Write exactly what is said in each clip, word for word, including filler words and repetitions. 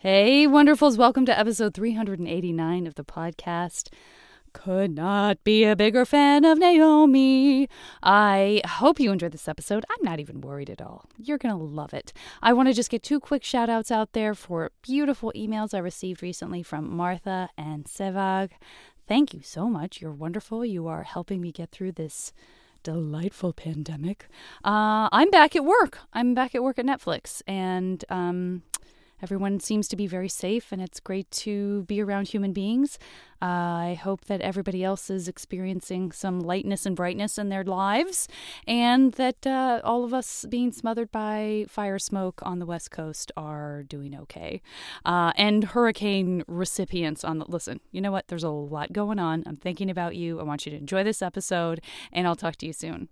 Hey, wonderfuls. Welcome to episode three hundred eighty-nine of the podcast. Could not be a bigger fan of Naomi. I hope you enjoyed this episode. I'm not even worried at all. You're going to love it. I want to just get two quick shout outs out there for beautiful emails I received recently from Martha and Sevag. Thank you so much. You're wonderful. You are helping me get through this delightful pandemic. Uh, I'm back at work. I'm back at work at Netflix. And, um... everyone seems to be very safe, and it's great to be around human beings. Uh, I hope that everybody else is experiencing some lightness and brightness in their lives, and that uh, all of us being smothered by fire smoke on the West Coast are doing okay. Uh, and hurricane recipients on the... Listen, you know what? There's a lot going on. I'm thinking about you. I want you to enjoy this episode, and I'll talk to you soon.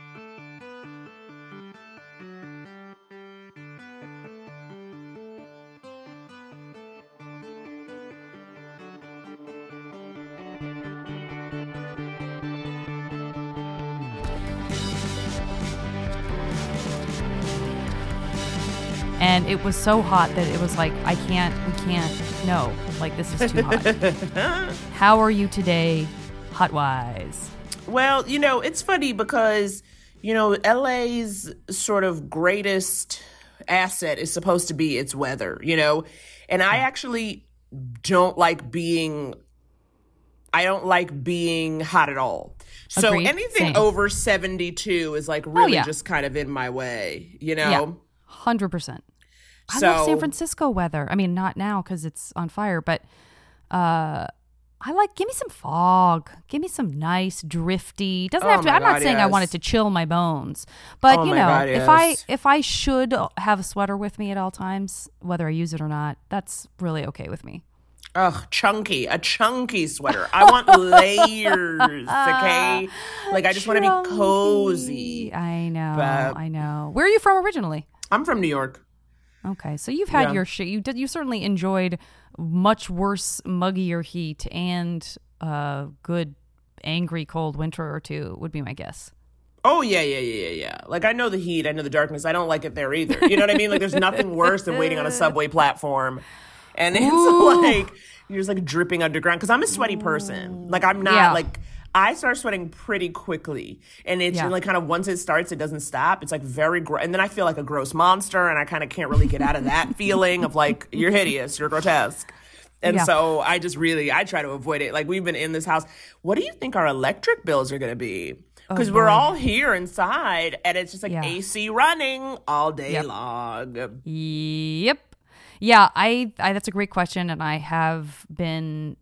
And it was so hot that it was like, I can't, we can't, no, like this is too hot. How are you today, hot-wise? Well, you know, it's funny because, you know, L A's sort of greatest asset is supposed to be its weather, you know? And I actually don't like being, I don't like being hot at all. So Agreed. anything Same. over seventy-two is like really oh, yeah. just kind of in my way, you know? Yeah, one hundred percent. I So, love San Francisco weather. I mean, not now because it's on fire, but uh, I like, give me some fog. Give me some nice, drifty. Doesn't Oh have to, my I'm not God, saying I yes. want it to chill my bones. But, Oh you my know, God, if I yes. if I should have a sweater with me at all times, whether I use it or not, that's really okay with me. Ugh, chunky, a chunky sweater. I want layers, okay? Like, I just want to be cozy. I know, But- I know. Where are you from originally? I'm from New York. Okay, so you've had Yeah. your shit. You did. You certainly enjoyed much worse, muggier heat and uh, good, angry, cold winter or two. Would be my guess. Oh, yeah, yeah, yeah, yeah, yeah. Like, I know the heat. I know the darkness. I don't like it there either. You know what I mean? Like, there's nothing worse than waiting on a subway platform. And it's Ooh. like, you're just like dripping underground. Because I'm a sweaty person. Like, I'm not Yeah. like, I start sweating pretty quickly. And it's Yeah. like kind of once it starts, it doesn't stop. It's like very, gro- and then I feel like a gross monster. And I kind of can't really get out of that feeling of like, you're hideous, you're grotesque. And Yeah. so I just really, I try to avoid it. Like, we've been in this house. What do you think our electric bills are going to be? Because Oh, we're boy. all here inside, and it's just like Yeah. A C running all day Yep. long. Yep. Yeah, I, I that's a great question, and I have been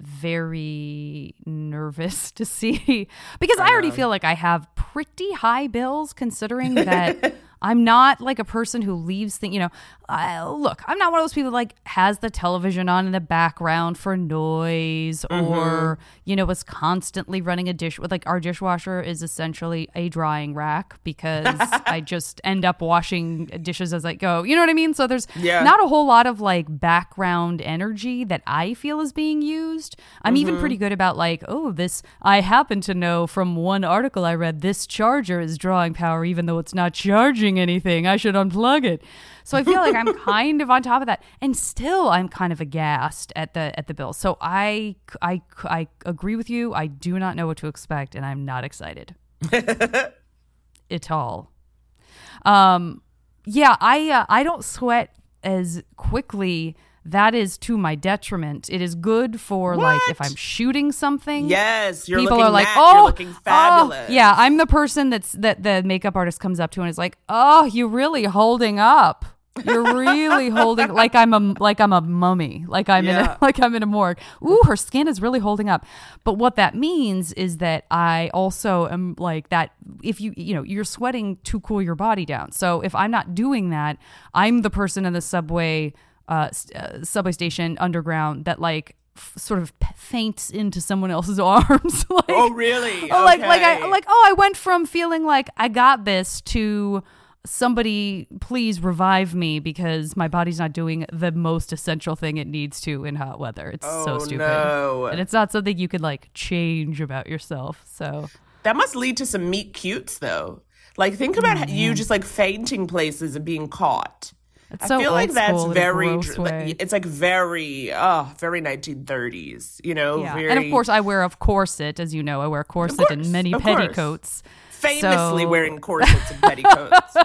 very nervous to see because I, already feel like I have pretty high bills considering that I'm not like a person who leaves things, you know, I, look, I'm not one of those people that like has the television on in the background for noise Mm-hmm. or, you know, is constantly running a dish with like our dishwasher is essentially a drying rack because I just end up washing dishes as I go. You know what I mean? So there's Yeah. not a whole lot of like background energy that I feel is being used. I'm even pretty good about like, oh, this, I happen to know from one article I read, this charger is drawing power even though it's not charging anything. I should unplug it. So I feel like I'm kind of on top of that, and still I'm kind of aghast at the at the bill. So I, I, I agree with you. I do not know what to expect, and I'm not excited at all. Um, yeah, I uh, I don't sweat as quickly. That is to my detriment. It is good for like if What? I'm shooting something. Yes, you're People looking are like, matte, oh, you're looking fabulous. oh, yeah. I'm the person that's that the makeup artist comes up to and is like, oh, you're really holding up. You're really holding like I'm a like I'm a mummy, like I'm in Yeah. a, like I'm in a morgue. Ooh, her skin is really holding up. But what that means is that I also am like that. If you you know you're sweating to cool your body down. So if I'm not doing that, I'm the person in the subway. Uh, uh, subway station underground that like f- sort of p- faints into someone else's arms. like, Oh, really? oh, like like I Okay. like oh I went from feeling like I got this to somebody please revive me because my body's not doing the most essential thing it needs to in hot weather. It's so Oh, stupid. no. And it's not something you could like change about yourself. So That must lead to some meet cutes, though. Like, think about how you just like fainting places and being caught. It's so I feel old like that's school in a very, gross way. it's like very, oh, very nineteen thirties, you know? Yeah. Very, And of course, I wear a corset, as you know. I wear a corset course, and many of course. petticoats. Famously so... wearing corsets and petticoats.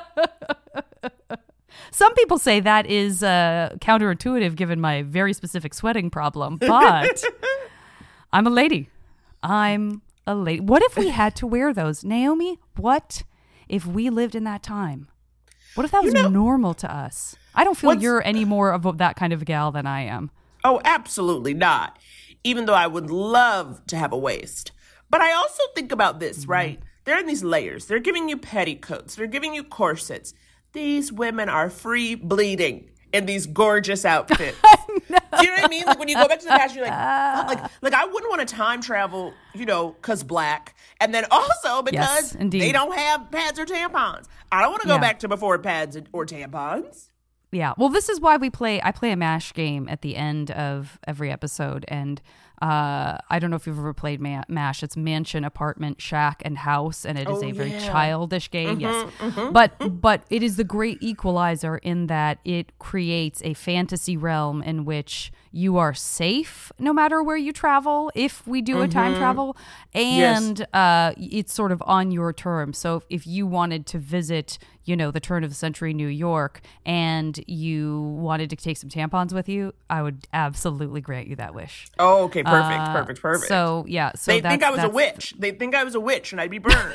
Some people say that is uh, counterintuitive given my very specific sweating problem, but I'm a lady. I'm a lady. What if we had to wear those? Naomi, what if we lived in that time? What if that was you know, normal to us? I don't feel you're any more of that kind of gal than I am. Oh, absolutely not. Even though I would love to have a waist. But I also think about this, mm-hmm. right? They're in these layers. They're giving you petticoats. They're giving you corsets. These women are free bleeding in these gorgeous outfits. Do you know what I mean? Like when you go back to the past, you're like, oh, like, like I wouldn't want to time travel, you know, because black. And then also because yes, they don't have pads or tampons. I don't want to go yeah. back to before pads or tampons. Yeah. Well, this is why we play, I play a MASH game at the end of every episode. And uh, I don't know if you've ever played Ma- MASH. It's mansion, apartment, shack, and house. And it is oh, a very yeah. childish game. Mm-hmm, yes. Mm-hmm. But, but it is the great equalizer in that it creates a fantasy realm in which you are safe no matter where you travel if we do mm-hmm. a time travel. And yes. uh, it's sort of on your terms. So if you wanted to visit, you know, the turn of the century New York and you wanted to take some tampons with you, I would absolutely grant you that wish. Oh, okay. Perfect. Uh, perfect. Perfect. So, yeah. So they that's, think I was that's, a witch. They think I was a witch and I'd be burned.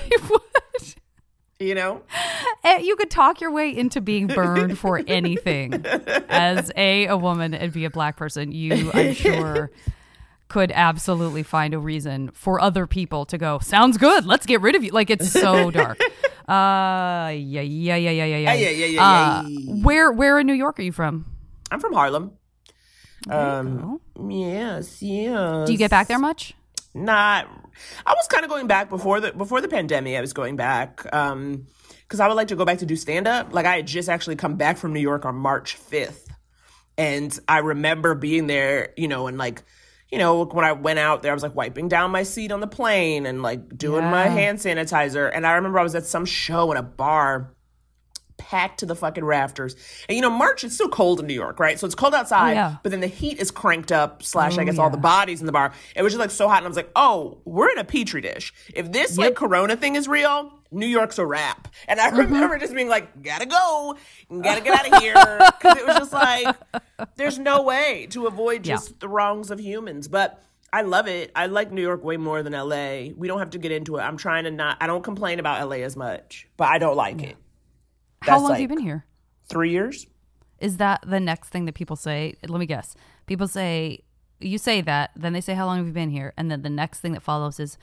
You know? And you could talk your way into being burned for anything. As a, a woman and be a black person, you, I'm sure, could absolutely find a reason for other people to go, sounds good, let's get rid of you. Like, it's so dark. Uh, yeah, yeah, yeah, yeah, yeah, yeah. yeah, yeah, yeah, uh, yeah. Where, where in New York are you from? I'm from Harlem. There um, yes, yes. Do you get back there much? Not. I was kind of going back before the before the pandemic. I was going back um, because I would like to go back to do stand up. Like I had just actually come back from New York on March fifth, and I remember being there. You know, and like. You know, when I went out there, I was like wiping down my seat on the plane and like doing yeah. my hand sanitizer. And I remember I was at some show in a bar packed to the fucking rafters. And, you know, March, it's still cold in New York, right? So it's cold outside, oh, yeah. but then the heat is cranked up, slash, oh, I guess, yeah. all the bodies in the bar. It was just like so hot. And I was like, oh, we're in a petri dish. If this yep. like Corona thing is real, New York's a wrap. And I remember mm-hmm. just being like, gotta go, gotta get out of here. Because it was just like, there's no way to avoid just yeah. the wrongs of humans. But I love it. I like New York way more than L A. We don't have to get into it. I'm trying to not, I don't complain about L A as much, but I don't like yeah. it. That's How long like have you been here? Three years. Is that the next thing that people say? Let me guess. People say, you say that, then they say, how long have you been here? And then the next thing that follows is,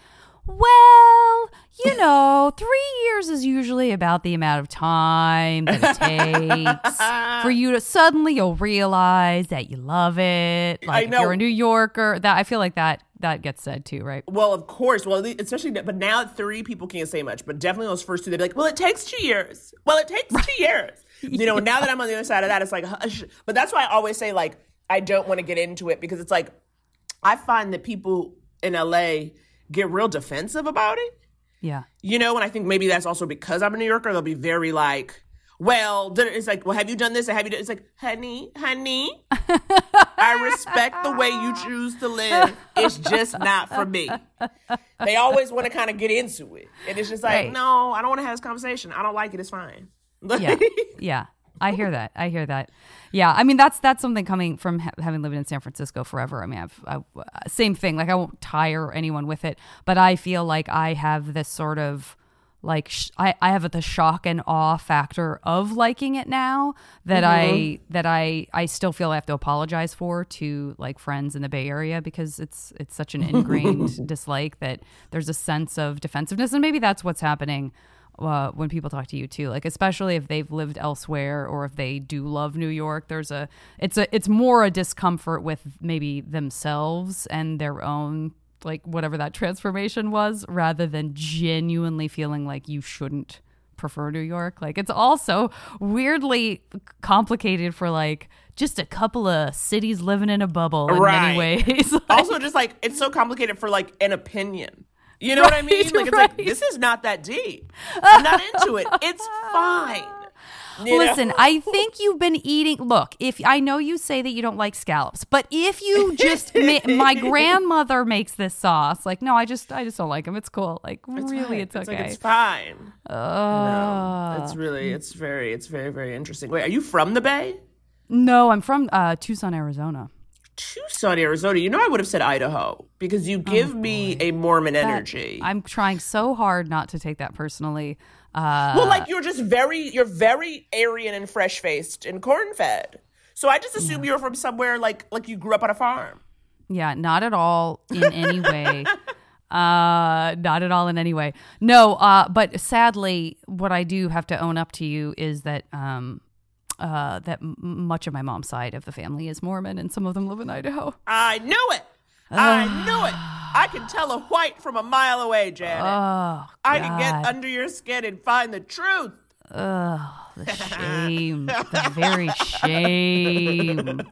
well, you know, three years is usually about the amount of time that it takes for you to suddenly you'll realize that you love it. Like I know. If you're a New Yorker, that I feel like that that gets said too, right? Well, of course. Well, especially, but now at three, people can't say much. But definitely those first two, they'd be like, well, it takes two years. Well, it takes two years. You know, yeah. Now that I'm on the other side of that, it's like, hush. But that's why I always say, like, I don't want to get into it because it's like, I find that people in L A get real defensive about it. Yeah. You know, and I think maybe that's also because I'm a New Yorker. They'll be very like, well, it's like, well, have you done this? Or have you done? It's like, honey, honey, I respect the way you choose to live. It's just not for me. They always want to kind of get into it. And it's just like, right. no, I don't want to have this conversation. I don't like it. It's fine. Yeah. Yeah. I hear that. I hear that. Yeah. I mean, that's that's something coming from ha- having lived in San Francisco forever. I mean, I've, I, same thing. Like, I won't tire anyone with it, but I feel like I have this sort of like, sh- I, I have the shock and awe factor of liking it now that mm-hmm. I, that I, I still feel I have to apologize for to like friends in the Bay Area because it's, it's such an ingrained dislike that there's a sense of defensiveness. And maybe that's what's happening Uh, when people talk to you too, like especially if they've lived elsewhere or if they do love New York, there's a it's a it's more a discomfort with maybe themselves and their own like whatever that transformation was, rather than genuinely feeling like you shouldn't prefer New York. Like it's also weirdly complicated for like just a couple of cities living in a bubble in right. many ways. Like, also, just like it's so complicated for like an opinion. You know right, what I mean? Like it's right. like this is not that deep. I'm not into it. It's fine. You Listen, know? I think you've been eating. Look, if I know you say that you don't like scallops, but if you just, ma- my grandmother makes this sauce. Like, no, I just, I just don't like them. It's cool. Like, It's really, fine. it's It's okay. like it's fine. Oh, No, it's really, it's very, it's very, very interesting. Wait, are you from the Bay? no, I'm from uh, Tucson, Arizona. Tucson, Arizona. You know, I would have said Idaho because you give me a Mormon That- energy. I'm trying so hard not to take that personally. Uh, well, like you're just very, you're very Aryan and fresh faced and corn fed. So I just assume you're from somewhere like, like you grew up on a farm. Yeah, not at all in any way. Uh, not at all in any way. No, uh, but sadly, what I do have to own up to you is that um, uh, that m- much of my mom's side of the family is Mormon, and some of them live in Idaho. I knew it. I knew it. I can tell a white from a mile away, Janet. Oh, I can get God. under your skin and find the truth. Oh, the shame. The very shame.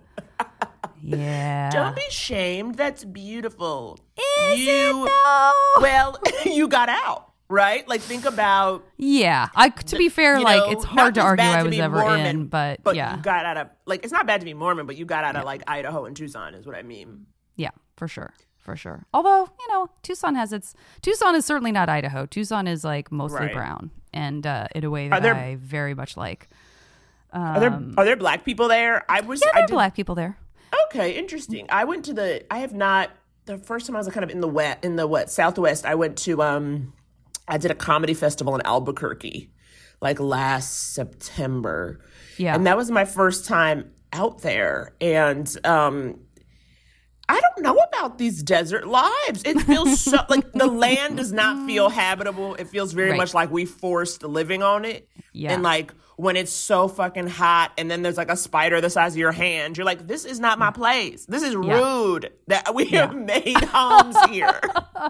Yeah. Don't be shamed. That's beautiful. Is you, it though? Well, you got out, right? Like, think about. Yeah. I, to be fair, you like, know, it's not hard to just argue bad I to was be ever Mormon, in, but, but yeah. you got out of, like, it's not bad to be Mormon, but you got out of, like, Idaho and Tucson is what I mean. Yeah, for sure. For sure. Although, you know, Tucson has its... Tucson is certainly not Idaho. Tucson is, like, mostly Right. brown. And uh, in a way that there- I very much like. Um, Are there are there black people there? I was. yeah, I there are did, black people there. Okay, interesting. I went to the. I have not. The first time I was kind of in the wet in the what Southwest. I went to. Um, I did a comedy festival in Albuquerque, like last September. Yeah. and that was my first time out there, and um, I don't know about these desert lives. It feels so like the land does not feel habitable. It feels very Right. much like we forced living on it. Yeah. And like when it's so fucking hot and then there's like a spider the size of your hand, you're like, this is not my place. This is Yeah. rude that we have made homes here.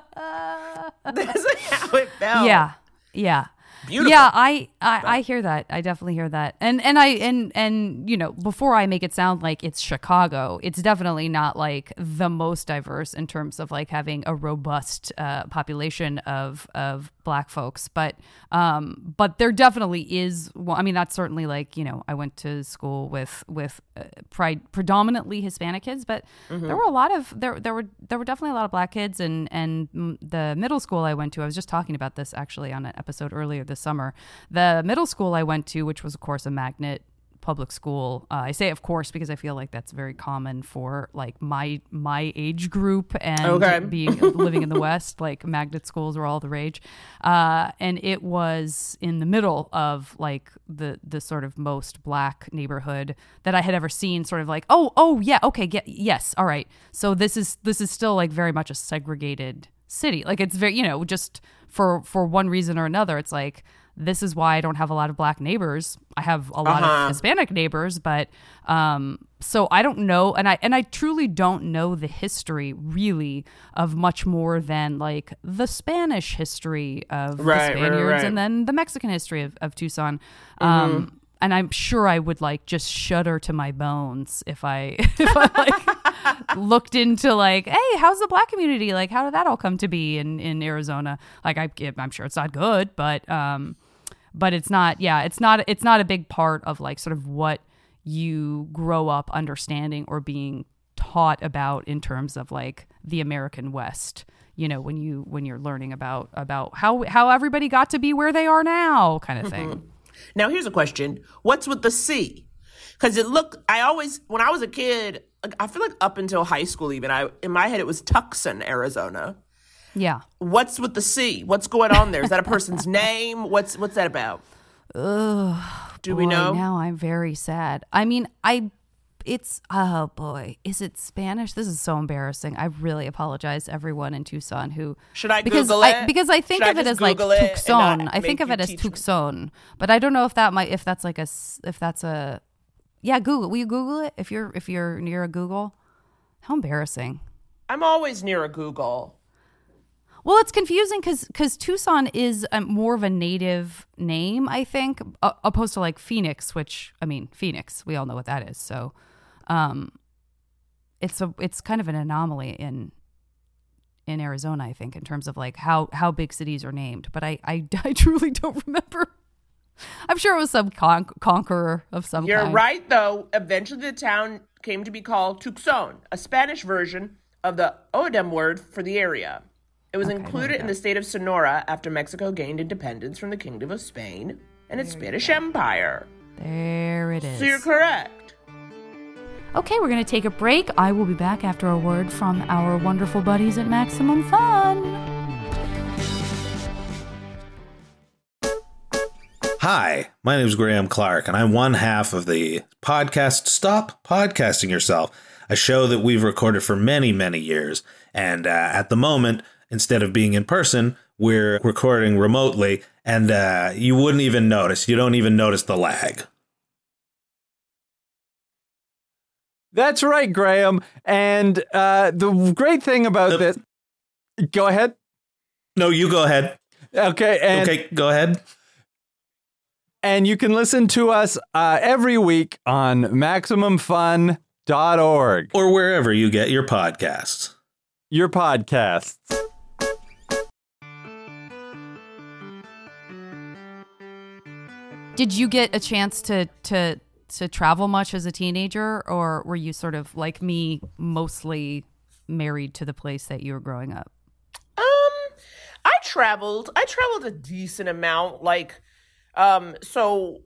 That's like how it felt. Yeah. Yeah. Beautiful. Yeah, I, I, I hear that. I definitely hear that. And and I and and you know, before I make it sound like it's Chicago, it's definitely not like the most diverse in terms of like having a robust uh, population of of black folks. But um, but there definitely is. Well, I mean, that's certainly like, you know, I went to school with with uh, pride, predominantly Hispanic kids, but there were a lot of there there were there were definitely a lot of black kids. And and mm, the middle school I went to, I was just talking about this actually on an episode earlier this summer. The middle school I went to, which was of course a magnet public school. Uh, I say of course because I feel like that's very common for like my my age group and Okay. being living in the West. Like magnet schools were all the rage, uh, and it was in the middle of like the the sort of most black neighborhood that I had ever seen. Sort of like oh oh yeah okay get, yes all right. So this is this is still like very much a segregated city. Like it's very, you know, just for for one reason or another, it's like this is why I don't have a lot of black neighbors. I have a lot Uh-huh. of Hispanic neighbors, but um, so I don't know, and I and I truly don't know the history really of much more than like the Spanish history of Right, the right, Spaniards right. and then the Mexican history of, of Tucson. Um, and I'm sure I would like just shudder to my bones if I if I like looked into like, hey, how's the black community? Like, how did that all come to be in, in Arizona? Like, I I'm sure it's not good, but um, but it's not. Yeah, it's not. It's not a big part of like sort of what you grow up understanding or being taught about in terms of like the American West. You know, when you when you're learning about about how how everybody got to be where they are now, kind of thing. Now, here's a question. What's with the C? Because it looked, I always, when I was a kid, like, I feel like up until high school even, I in my head it was Tucson, Arizona. Yeah. What's with the C? What's going on there? Is that a person's name? What's what's that about? Ugh. Do we Boy, know? Now I'm very sad. I mean, I, it's, oh boy, is it Spanish? This is so embarrassing. I really apologize to everyone in Tucson who. Should I because Google I, it? Because I think Should I of it just as like Google it and Tucson. not I think make of you it as teach me? Tucson, but I don't know if that might, if that's like a, s- if that's a, yeah, Google. Will you Google it if you're, if you're near a Google? How embarrassing. I'm always near a Google. Well, it's confusing because because Tucson is a, more of a native name, I think, uh, opposed to like Phoenix, which I mean, Phoenix, we all know what that is. So, um, it's a it's kind of an anomaly in in Arizona, I think, in terms of like how how big cities are named. But I I, I truly don't remember. I'm sure it was some con- conqueror of some You're kind. right, though. Eventually, the town came to be called Tucson, a Spanish version of the Odem word for the area. It was Okay, included in the state of Sonora after Mexico gained independence from the Kingdom of Spain and its Spanish Empire. There it is. So you're correct. Okay, we're going to take a break. I will be back after a word from our wonderful buddies at Maximum Fun. Hi, my name is Graham Clark, and I'm one half of the podcast Stop Podcasting Yourself, a show that we've recorded for many, many years. And uh, at the moment, instead of being in person, we're recording remotely, and uh, you wouldn't even notice. You don't even notice the lag. That's right, Graham. And uh, the great thing about Uh, this... Go ahead. No, you go ahead. Okay. And, Okay, go ahead. and you can listen to us uh, every week on maximum fun dot org, Or wherever you get your podcasts. your podcasts. Did you get a chance to to to travel much as a teenager, or were you sort of like me, mostly married to the place that you were growing up? Um, I traveled. I traveled a decent amount. Like, um, so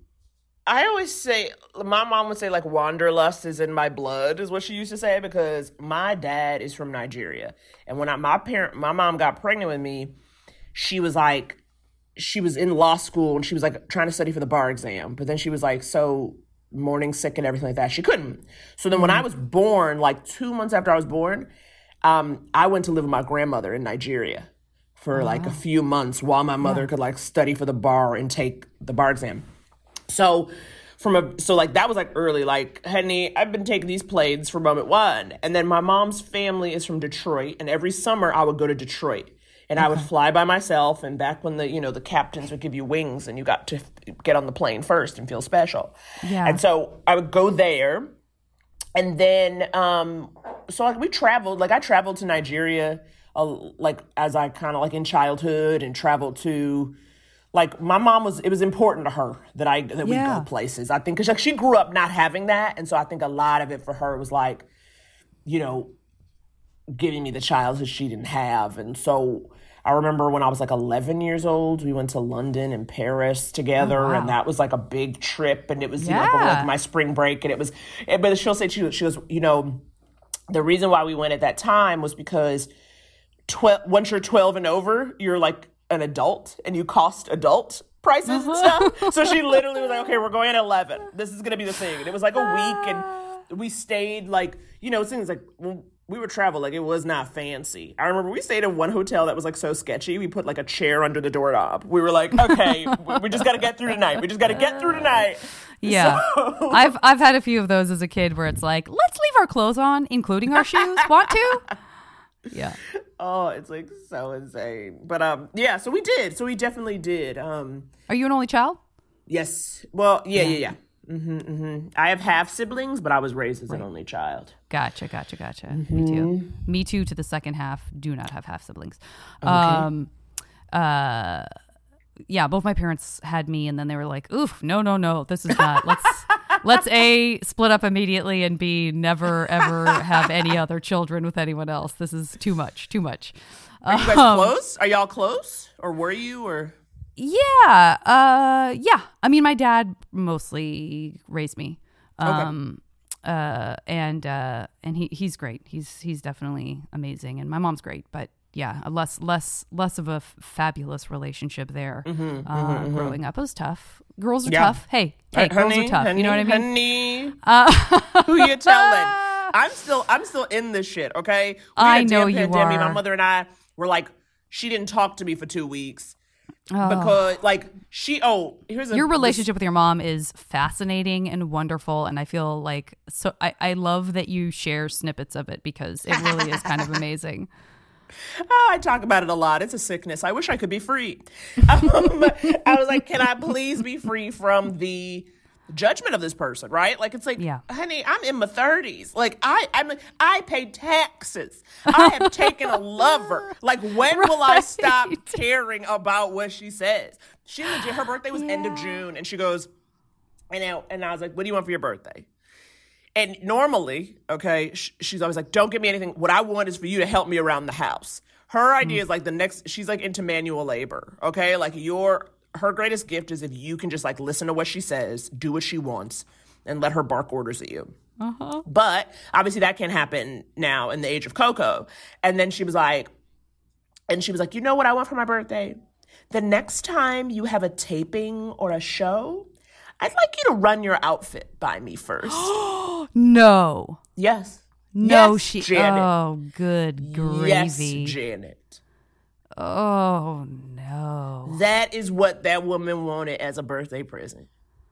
I always say, my mom would say, like, wanderlust is in my blood, is what she used to say, because my dad is from Nigeria. And when I, my parent, my mom got pregnant with me, she was like, she was in law school and she was like trying to study for the bar exam. But then she was like, so morning sick and everything like that. She couldn't. So then when I was born, like two months after I was born, um, I went to live with my grandmother in Nigeria for Oh, like wow. a few months while my mother Yeah. could like study for the bar and take the bar exam. So from a, so like that was like early, like, honey, I've been taking these planes from moment one. And then my mom's family is from Detroit. And every summer I would go to Detroit. And I would fly by myself, and back when the, you know, the captains would give you wings and you got to get on the plane first and feel special. Yeah. And so I would go there. And then, um, so like we traveled, like I traveled to Nigeria, uh, like as I kind of like in childhood, and traveled to, like my mom was, it was important to her that I, that we Yeah. go places. I think, cause like she grew up not having that. And so I think a lot of it for her was like, you know, giving me the childhood she didn't have. And so I remember when I was like eleven years old, we went to London and Paris together. Oh, wow. And that was like a big trip. And it was, you know, like, over, Yeah. like my spring break. And it was, and- but she'll say, she, she goes, you know, the reason why we went at that time was because twelve, once you're twelve and over, you're like an adult and you cost adult prices and stuff. So she literally was like, okay, we're going at eleven. This is going to be the thing. And it was like a week, and we stayed like, you know, things like, well, we were travel, like it was not fancy. I remember we stayed in one hotel that was like so sketchy. We put like a chair under the doorknob. We were like, okay, we- we just got to get through tonight. We just got to get through tonight. Yeah. So- I've I've had a few of those as a kid where it's like, let's leave our clothes on, including our shoes. Want to? Yeah. Oh, it's like so insane. But um, yeah, so we did. So we definitely did. Um, Are you an only child? yes. Well, yeah, yeah, yeah. Mm-hmm, mm-hmm. I have half siblings, but I was raised as an only child. Gotcha, gotcha, gotcha. Me too. Me too to the second half. Do not have half siblings. Um, uh, yeah, both my parents had me, and then they were like, oof, no, no, no, this is not. Let's let's A, split up immediately, and B, never, ever have any other children with anyone else. This is too much, too much. Are you guys Um, close? Are y'all close? Or were you? Or Yeah, uh, yeah. I mean, my dad mostly raised me, um, uh, and uh, and he he's great. He's he's definitely amazing, and my mom's great. But yeah, a less less less of a f- fabulous relationship there. uh, growing up, it was tough. Girls are Yeah. tough. Hey, hey, Uh, girls honey, are tough. honey, You know what I mean? Honey, Uh, who you telling? I'm still, I'm still in this shit. Okay, we I had a know damn you pandemic. are. My mother and I were like, she didn't talk to me for two weeks oh. because, like, she. Oh, here's a Your relationship with your mom is fascinating and wonderful, and I feel like so. I, I love that you share snippets of it because it really is kind of amazing. Oh, I talk about it a lot. It's a sickness. I wish I could be free. Um, I was like, can I please be free from the judgment of this person, right? Like, it's like, Yeah. honey, I'm in my thirties. Like, I I'm, I pay taxes. I have taken a lover. Like, when will I stop Right. caring about what she says? She legit, her birthday was end of Yeah. June, and she goes, and I, and I was like, what do you want for your birthday? And normally, okay, sh- she's always like, don't give me anything. What I want is for you to help me around the house. Her idea Mm. is like the next, she's like into manual labor, okay? Like, your, her greatest gift is if you can just like listen to what she says, do what she wants, and let her bark orders at you. Uh-huh. But obviously that can't happen now in the age of Coco. And then she was like, and she was like, you know what I want for my birthday? The next time you have a taping or a show, I'd like you to run your outfit by me first. No. Yes. No, Yes, she. Janet. Oh, good gravy. Yes, Janet. Oh, no. That is what that woman wanted as a birthday present.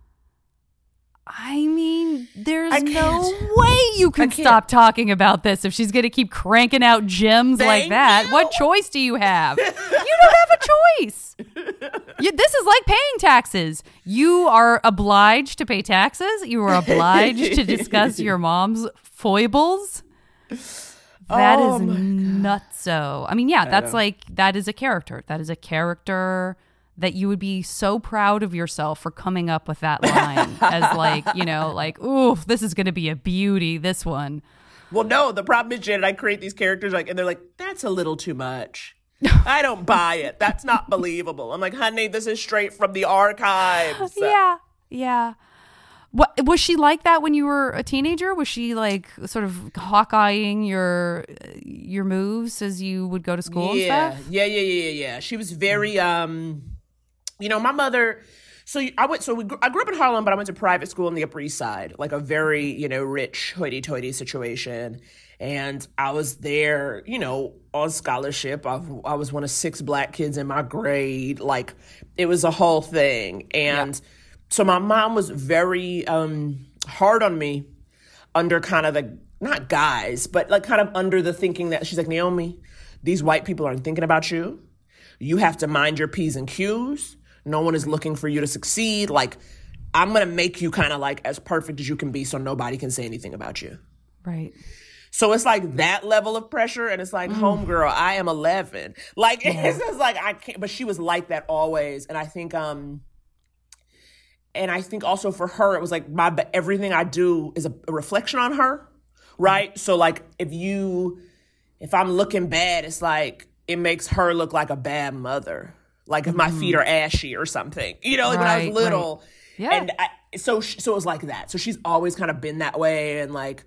I mean, there's I no can't. way you can I can't. stop talking about this if she's going to keep cranking out gems like Thank that. you. What choice do you have? You don't have a choice. You, this is like paying taxes. You are obliged to pay taxes. You are obliged to discuss your mom's foibles. That Oh is my nutso. I mean, yeah, that's know. like, that is a character. That is a character that you would be so proud of yourself for coming up with that line as like, you know, like, ooh, this is going to be a beauty, this one. Well, no, the problem is, Janet, I create these characters like, and they're like, that's a little too much. I don't buy it. That's not believable. I'm like, honey, this is straight from the archives. Yeah, yeah. What was she like that when you were a teenager? Was she like sort of hawkeyeing your your moves as you would go to school Yeah, and stuff? yeah, yeah, yeah, yeah, yeah. She was very, um, you know, my mother. So I went. So we, gr- I grew up in Harlem, but I went to private school on the Upper East Side, like a very, you know, rich hoity-toity situation. And I was there, you know, on scholarship. I, I was one of six black kids in my grade. Like, it was a whole thing. And so my mom was very um, hard on me under kind of the, not guys, but like kind of under the thinking that she's like, Naomi, these white people aren't thinking about you. You have to mind your P's and Q's. No one is looking for you to succeed. Like, I'm going to make you kind of like as perfect as you can be so nobody can say anything about you. Right. So it's like that level of pressure, and it's like, homegirl, I am eleven. Like, it's just like, I can't, but she was like that always. And I think, um, and I think also for her, it was like my, everything I do is a, a reflection on her, right? So like, if you, if I'm looking bad, it's like, it makes her look like a bad mother. Like if my feet are ashy or something, you know, like when I Right, was little. right. Yeah. And I, so, sh- so it was like that. So she's always kind of been that way. And like,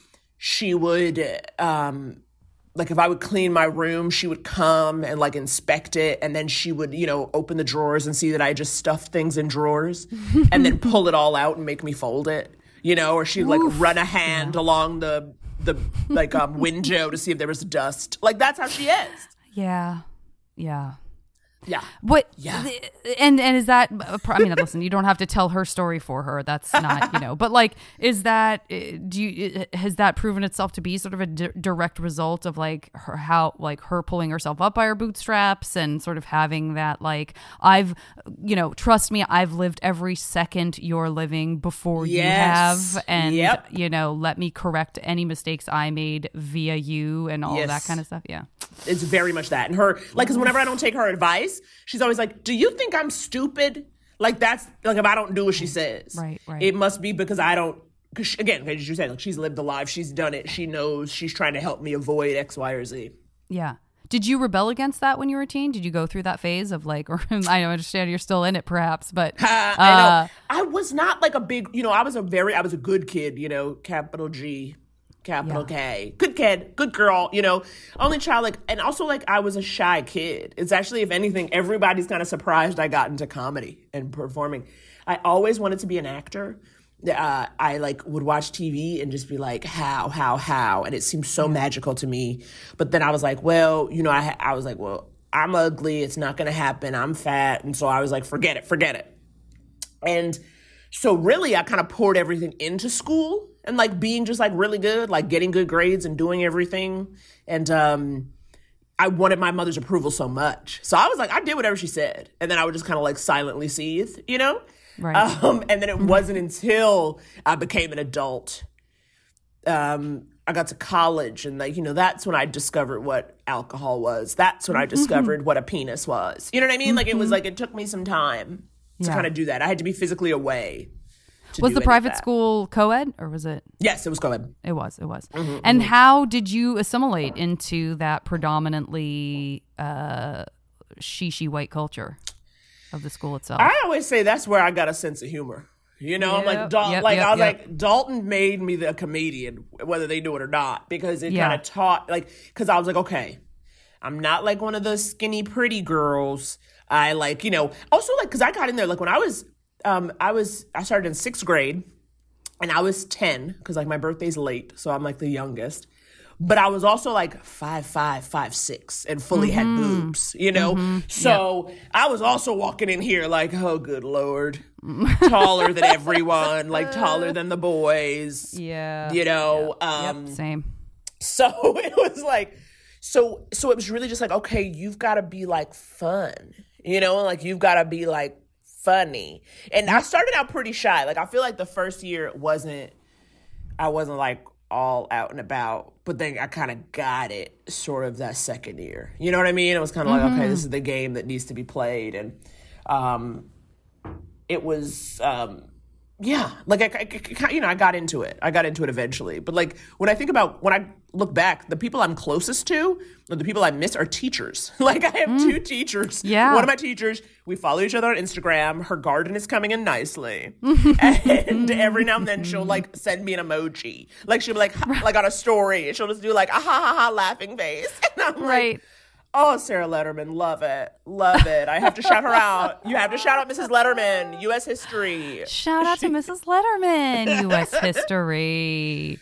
she would, um, like if I would clean my room, she would come and like inspect it. And then she would, you know, open the drawers and see that I just stuffed things in drawers and then pull it all out and make me fold it, you know, or she'd like Oof. run a hand along the, the like um, window to see if there was dust. Like that's how she is. Yeah. Yeah. Yeah. What? Yeah. And and is that? I mean, listen, you don't have to tell her story for her. That's not, you know. But like, is that? Do you has that proven itself to be sort of a di- direct result of like her how like her pulling herself up by her bootstraps and sort of having that like I've you know trust me I've lived every second you're living before Yes. you have, and Yep. you know let me correct any mistakes I made via you and all Yes. that kind of stuff. Yeah. It's very much that. And her, like, because whenever I don't take her advice, she's always like, do you think I'm stupid? Like, that's, like, if I don't do what she says. Right, right. It must be because I don't, because, again, as you said, like, she's lived the life, she's done it, she knows, she's trying to help me avoid X, Y, or Z. Yeah. Did you rebel against that when you were a teen? Did you go through that phase of like, or I understand you're still in it perhaps, but. Uh, uh, I know. I was not like a big, you know, I was a very, I was a good kid, you know, capital G. Capital Yeah. K. Good kid, good girl, you know, only child, like, and also, like, I was a shy kid. It's actually, if anything, everybody's kind of surprised I got into comedy and performing. I always wanted to be an actor. Uh, I, like, would watch T V and just be like, how, how, how? And it seemed so magical to me. But then I was like, well, you know, I, I was like, well, I'm ugly. It's not going to happen. I'm fat. And so I was like, forget it, forget it. And so really, I kind of poured everything into school and like being just like really good, like getting good grades and doing everything. And um, I wanted my mother's approval so much. So I was like, I did whatever she said. And then I would just kind of like silently seethe, you know? Right. Um, and then it wasn't until I became an adult, um, I got to college, and like, you know, that's when I discovered what alcohol was. That's when I discovered what a penis was. You know what I mean? Like, it was like, it took me some time to Yeah. kind of do that. I had to be physically away. to Was do the any of private that. school co-ed, or was it? Yes, it was co-ed. It was. It was. Mm-hmm, And how did you assimilate into that predominantly uh, she-she white culture of the school itself? I always say that's where I got a sense of humor. You know, I'm like, Yep, Dal- yep, like yep, I was yep. like, Dalton made me the comedian, whether they knew it or not, because it Yeah. kind of taught, like, because I was like, okay, I'm not like one of those skinny, pretty girls. I like, you know, also like, because I got in there, like when I was, um, I was, I started in sixth grade, and I was ten, because like my birthday's late, so I'm like the youngest. But I was also like five five, five six, and fully Mm-hmm. had boobs, you know? So I was also walking in here like, oh, good Lord. Taller than everyone, like taller than the boys. Yeah. You know? Um, Yep, same. So it was like, so so it was really just like, okay, you've got to be like fun, you know? Like you've got to be like funny. And I started out pretty shy. Like I feel like the first year it wasn't, I wasn't like all out and about, but then I kind of got it sort of that second year. You know what I mean? It was kind of like, okay, this is the game that needs to be played. And um, it was, um, yeah, like, I, I- I- you know, I got into it. I got into it eventually. But like, when I think about, when I look back, the people I'm closest to, or the people I miss are teachers. Like I have two teachers. Yeah. One of my teachers, we follow each other on Instagram. Her garden is coming in nicely. And every now and then she'll like send me an emoji. Like she'll be like, ha- like on a story. And she'll just do like a ha ha ha laughing face. And I'm like, Right. oh, Sarah Letterman, love it. Love it. I have to shout her out. You have to shout out Missus Letterman, U S history. Shout out to Missus Letterman, U S history.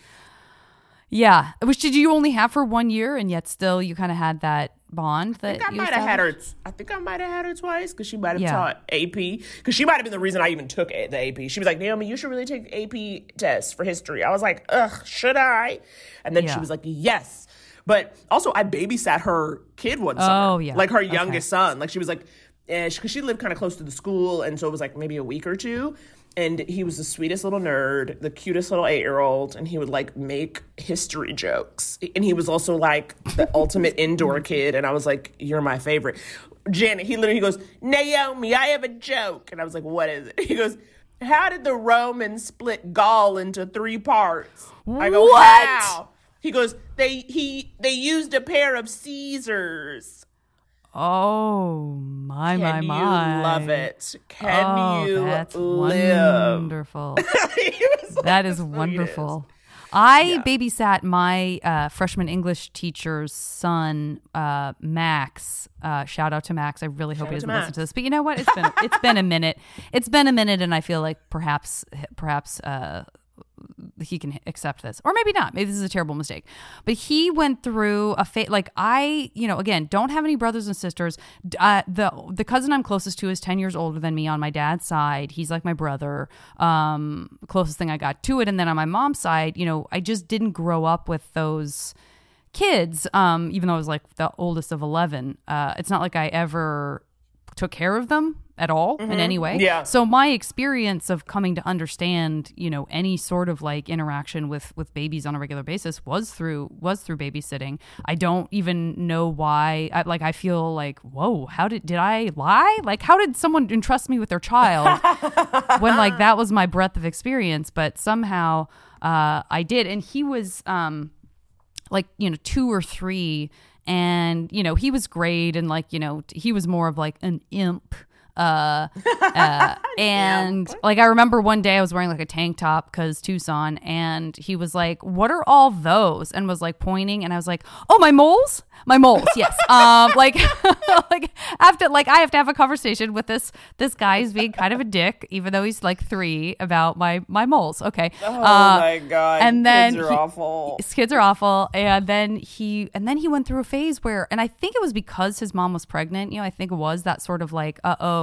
Yeah. Which did you only have for one year, and yet still you kind of had that bond that I think I you might have had her. established? I think I might have had her twice because she might have Yeah. taught A P. Because she might have been the reason I even took a- the A P. She was like, Naomi, you should really take A P tests for history. I was like, ugh, should I? And then Yeah. she was like, yes. But also, I babysat her kid one summer. Oh, yeah. Like her Okay. youngest son. Like she was like, because she, she lived kind of close to the school, and so it was like maybe a week or two. And he was the sweetest little nerd, the cutest little eight-year-old, and he would like make history jokes. And he was also like the ultimate indoor kid, and I was like, "You're my favorite." Janet, he literally he goes, "Naomi, I have a joke," and I was like, "What is it?" He goes, "How did the Romans split Gaul into three parts?" I go, What? "How?" He goes, "They he they used a pair of Scissors." Oh, my, my, Can you my. love it? Can Oh, you that's live? wonderful. He was like That the is sweetest. wonderful. I Yeah. babysat my uh, freshman English teacher's son, uh, Max. Uh, shout out to Max. I really hope Shout he out to doesn't listen Max. to this. But you know what? It's been it's been a minute. It's been a minute, and I feel like perhaps perhaps uh, he can accept this, or maybe not. Maybe this is a terrible mistake. But he went through a fa- like I, you know, again, don't have any brothers and sisters. Uh, the the cousin I'm closest to is ten years older than me on my dad's side. He's like my brother. Um, closest thing I got to it, and then on my mom's side, you know, I just didn't grow up with those kids. Um, even though I was like the oldest of eleven, uh, it's not like I ever took care of them at all in any way. Yeah. So my experience of coming to understand, you know, any sort of like interaction with with babies on a regular basis was through was through babysitting. I don't even know why. I, like I feel like, whoa, how did did I lie? Like how did someone entrust me with their child when like that was my breadth of experience? But somehow uh, I did, and he was um, like you know two or three. And, you know, he was great. And like, you know, he was more of like an imp. Uh, uh, and like, I remember one day I was wearing like a tank top because Tucson, and he was like, what are all those? And was like pointing, and I was like, oh, my moles, my moles. Yes. Um, like, like after, like, I have to have a conversation with this, this guy who's being kind of a dick, even though he's like three, about my, my moles. Okay. Oh Uh, my god! and then kids are he- awful. his kids are awful. And then he and then he went through a phase where, and I think it was because his mom was pregnant, you know, I think it was that sort of like, uh-oh,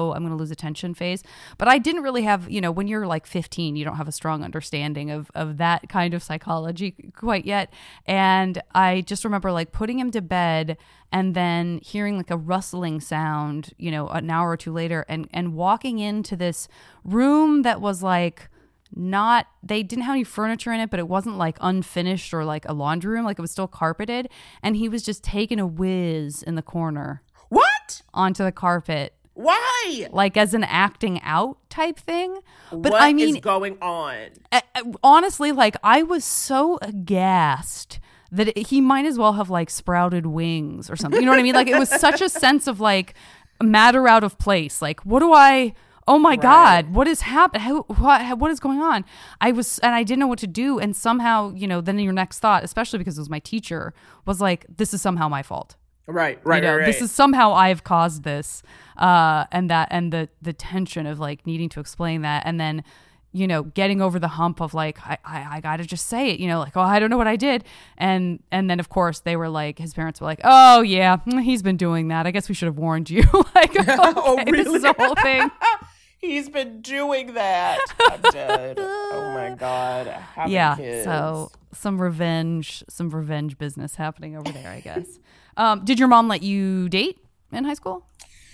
oh, I'm going to lose attention phase. But I didn't really have, you know, when you're like fifteen, you don't have a strong understanding of, of that kind of psychology quite yet. And I just remember like putting him to bed and then hearing like a rustling sound, you know, an hour or two later, and, and walking into this room that was like, not, they didn't have any furniture in it, but it wasn't like unfinished or like a laundry room. Like it was still carpeted. And he was just taking a whiz in the corner. What? Onto the carpet. Why? Like as an acting out type thing. But what I mean, is going on? uh, honestly, like I was so aghast that it, he might as well have like sprouted wings or something. You know what I mean? Like it was such a sense of like matter out of place. Like, what do I... Oh my right. God, what is happening? What, what is going on? I was, and I didn't know what to do. And somehow, you know, then your next thought, especially because it was my teacher, was like, this is somehow my fault. Right, right, you know, right, right. This is somehow I've caused this. Uh, and that, and the, the tension of like needing to explain that. And then, you know, getting over the hump of like, I, I, I got to just say it, you know, like, oh, I don't know what I did. And, and then of course they were like, his parents were like, oh yeah, he's been doing that. I guess we should have warned you. Like, okay, oh, really? This is a whole thing. He's been doing that. I'm dead. Oh my God. Having yeah. kids. So some revenge, some revenge business happening over there, I guess. um, did your mom let you date in high school?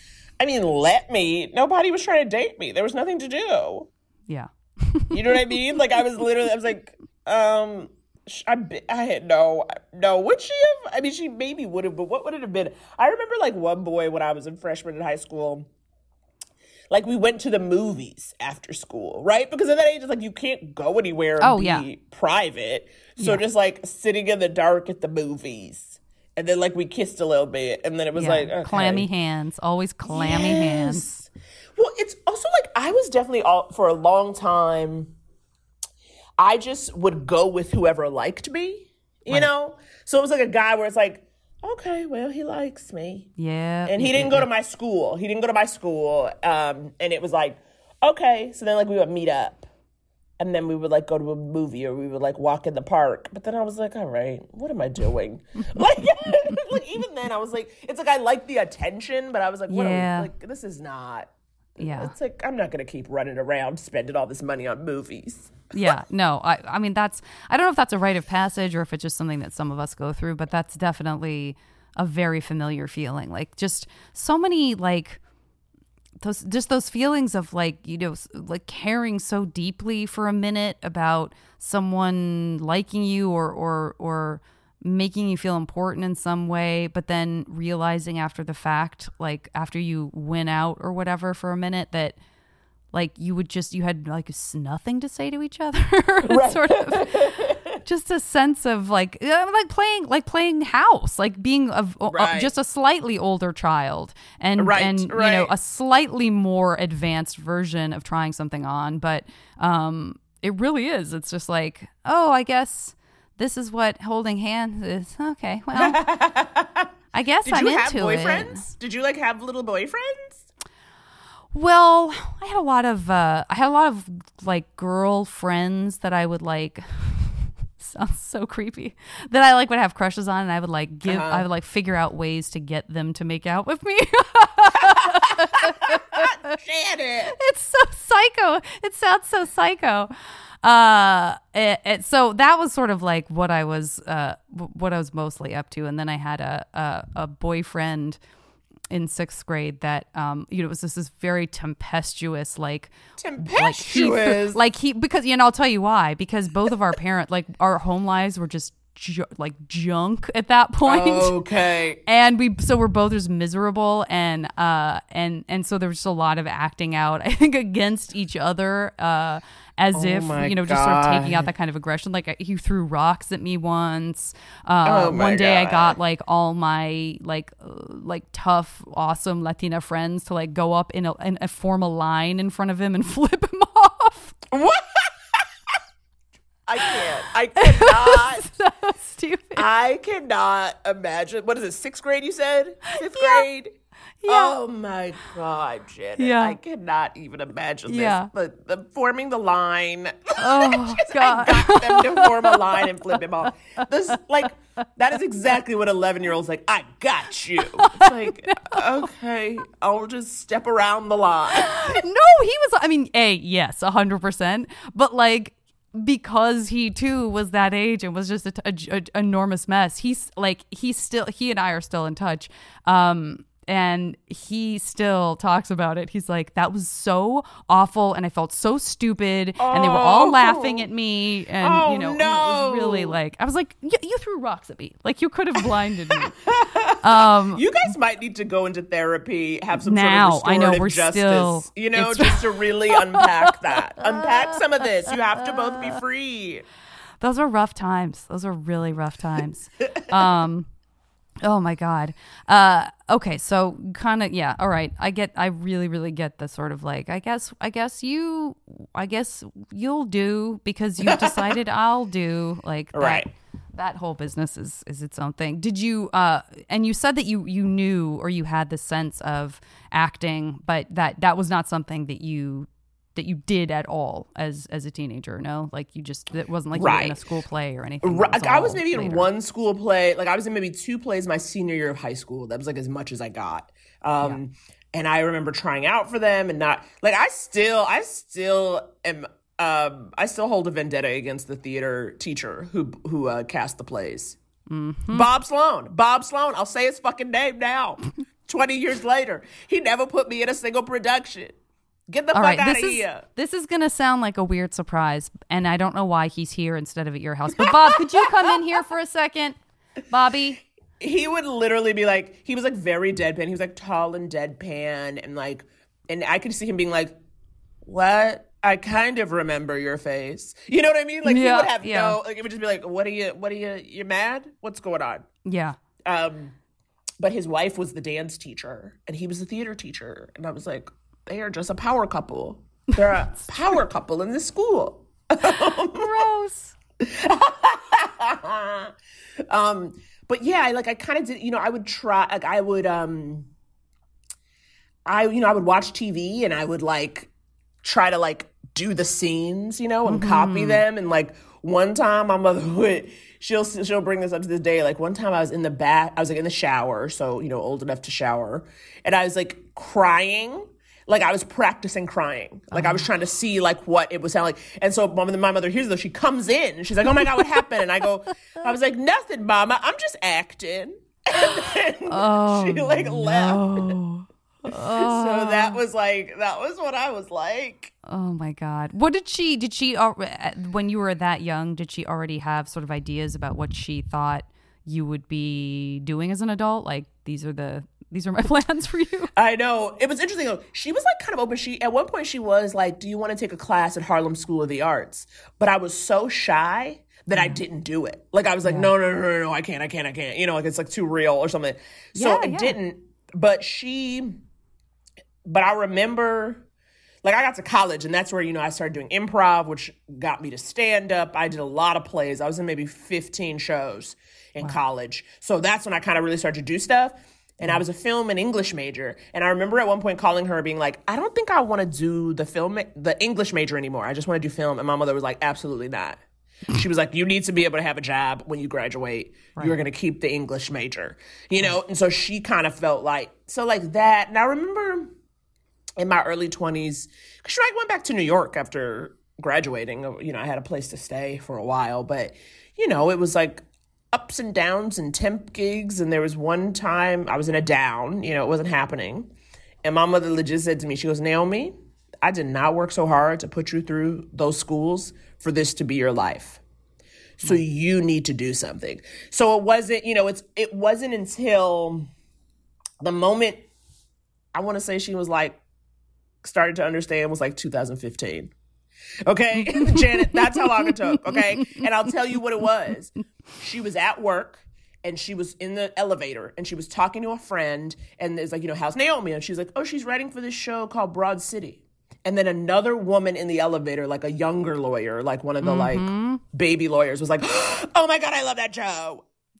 I mean, let me. Nobody was trying to date me. There was nothing to do. Yeah. You know what I mean? Like I was literally, I was like, um, I, I had no, no. Would she have? I mean, she maybe would have, but what would it have been? I remember like one boy when I was a freshman in high school. Like, we went to the movies after school, right? Because at that age, it's like, you can't go anywhere and oh, be yeah. private. So yeah. just, like, sitting in the dark at the movies. And then, like, we kissed a little bit. And then it was yeah. like, okay. Clammy hands. Always clammy yes. hands. Well, it's also, like, I was definitely, all, for a long time, I just would go with whoever liked me, you right. know? So it was like a guy where it's like, okay, well, he likes me. Yeah. And he yeah, didn't yeah. go to my school. He didn't go to my school. Um, and it was like, okay. So then, like, we would meet up. And then we would, like, go to a movie or we would, like, walk in the park. But then I was like, all right, what am I doing? like, like, even then, I was like, it's like I like the attention, but I was like, what yeah. are we, like, this is not. Yeah. It's like, I'm not going to keep running around spending all this money on movies. yeah, no, I, I mean, that's, I don't know if that's a rite of passage or if it's just something that some of us go through, but that's definitely a very familiar feeling. Like just so many, like those, just those feelings of like, you know, like caring so deeply for a minute about someone liking you or, or, or making you feel important in some way, but then realizing after the fact, like after you win out or whatever for a minute that, like you would just, you had like nothing to say to each other. Right. Sort of just a sense of like, like playing, like playing house, like being a, right. a, just a slightly older child and, right. and right. you know, a slightly more advanced version of trying something on. But um, it really is. It's just like, oh, I guess this is what holding hands is. Okay, well, I guess Did I'm you have into boyfriends? it. Did you like have little boyfriends? Well, I had a lot of uh, I had a lot of like girl friends that I would like. Sounds so creepy. That I like would have crushes on, and I would like give. Uh-huh. I would like figure out ways to get them to make out with me. Janet, it's so psycho. It sounds so psycho. Uh, it, it, so that was sort of like what I was, uh, what I was mostly up to, and then I had a a, a boyfriend in sixth grade that um you know it was this, this very tempestuous like tempestuous like he, like he because you know I'll tell you why, because both of our parents, like our home lives were just ju- like junk at that point. Okay. And we so we're both just miserable, and uh and and so there was just a lot of acting out, I think, against each other, uh as oh if, you know, just God. sort of taking out that kind of aggression. Like he threw rocks at me once. Uh, oh one day God. I got like all my like uh, like tough, awesome Latina friends to like go up in a, in a form a line in front of him and flip him off. What? I can't. I cannot. So stupid. I cannot imagine. What is it? Sixth grade? You said fifth Yeah. grade. Yeah. Oh my God, Janet. Yeah. I cannot even imagine this. Yeah. The, the forming the line. Oh, God. I got them to form a line and flip him off. This, like, that is exactly what eleven-year-olds like, I got you. It's like, okay, I'll just step around the line. No, he was, I mean, A, yes, one hundred percent. But, like, because he too was that age and was just a, a, a enormous mess, he's like, he's still, he and I are still in touch. Um, And he still talks about it. He's like, that was so awful, and I felt so stupid, oh. and they were all laughing at me, and oh, you know, no. it was really like, I was like, you threw rocks at me, like you could have blinded me. Um, you guys might need to go into therapy, have some now, sort of I know, restorative we're justice, still, you know, just to really unpack that, unpack some of this. You have to both be free. Those are rough times. Those are really rough times. Um. Oh my God. Uh, okay. So kind of, yeah. All right. I get, I really, really get the sort of like, I guess, I guess you, I guess you'll do because you've decided I'll do like that, right. That whole business is, is its own thing. Did you, uh, and you said that you, you knew, or you had the sense of acting, but that, that was not something that you that you did at all as as a teenager, no? Like you just, it wasn't like you were in a school play or anything. Right. Was I was maybe later. in one school play. Like I was in maybe two plays my senior year of high school. That was like as much as I got. Um, yeah. And I remember trying out for them and not, like I still, I still am, um, I still hold a vendetta against the theater teacher who, who uh, cast the plays. Mm-hmm. Bob Sloan. Bob Sloan. I'll say his fucking name now. twenty years later. He never put me in a single production. Get the All fuck right, out this of is, here. This is going to sound like a weird surprise, and I don't know why he's here instead of at your house. But Bob, could you come in here for a second? Bobby? He would literally be like, he was like very deadpan. He was like tall and deadpan. And like, and I could see him being like, what? I kind of remember your face. You know what I mean? Like yeah, he would have yeah. no, like it would just be like, what are you, what are you, you mad? What's going on? Yeah. Um, but his wife was the dance teacher and he was the theater teacher. And I was like, they are just a power couple. They're a power couple in this school. Gross. um, but yeah, I, like I kind of did, you know, I would try, like I would, um, I, you know, I would watch T V and I would like try to like do the scenes, you know, and mm-hmm. copy them. And like one time my mother would, she'll, she'll bring this up to this day. Like one time I was in the bath, I was like in the shower. So, you know, old enough to shower. And I was like crying. Like I was practicing crying. Like I was trying to see like what it would sound like. And so my mother, my mother hears this, she comes in and she's like, oh my God, what happened? And I go, I was like, nothing, Mama. I'm just acting. And then oh, she like no. left. Oh. So that was like, that was what I was like. Oh my God. What did she, did she, when you were that young, did she already have sort of ideas about what she thought you would be doing as an adult? Like these are the, these are my plans for you. I know. It was interesting though. She was like kind of open. She, at one point she was like, do you want to take a class at Harlem School of the Arts? But I was so shy that yeah. I didn't do it. Like I was like, yeah. no, no, no, no, no, I can't, I can't, I can't. You know, like it's like too real or something. So yeah, it yeah. didn't, but she, but I remember, like I got to college and that's where, you know, I started doing improv, which got me to stand up. I did a lot of plays. I was in maybe fifteen shows in wow. college. So that's when I kind of really started to do stuff. And I was a film and English major. And I remember at one point calling her being like, I don't think I want to do the film, the English major anymore. I just want to do film. And my mother was like, absolutely not. She was like, you need to be able to have a job when you graduate. Right. You're going to keep the English major, you know? And so she kind of felt like, so like that. And I remember in my early twenties, because I went back to New York after graduating. You know, I had a place to stay for a while. But, you know, it was like, ups and downs and temp gigs. And there was one time I was in a down, you know, it wasn't happening. And my mother legit said to me, she goes, Naomi, I did not work so hard to put you through those schools for this to be your life. So mm-hmm. you need to do something. So it wasn't, you know, it's, it wasn't until the moment I want to say she was like, started to understand was like two thousand fifteen. Okay, Janet, that's how long it took. Okay. And I'll tell you what it was. She was at work and she was in the elevator and she was talking to a friend and there's like, you know, how's Naomi? And she's like, oh, she's writing for this show called Broad City. And then another woman in the elevator, like a younger lawyer, like one of the mm-hmm. like baby lawyers was like, oh my God, I love that show.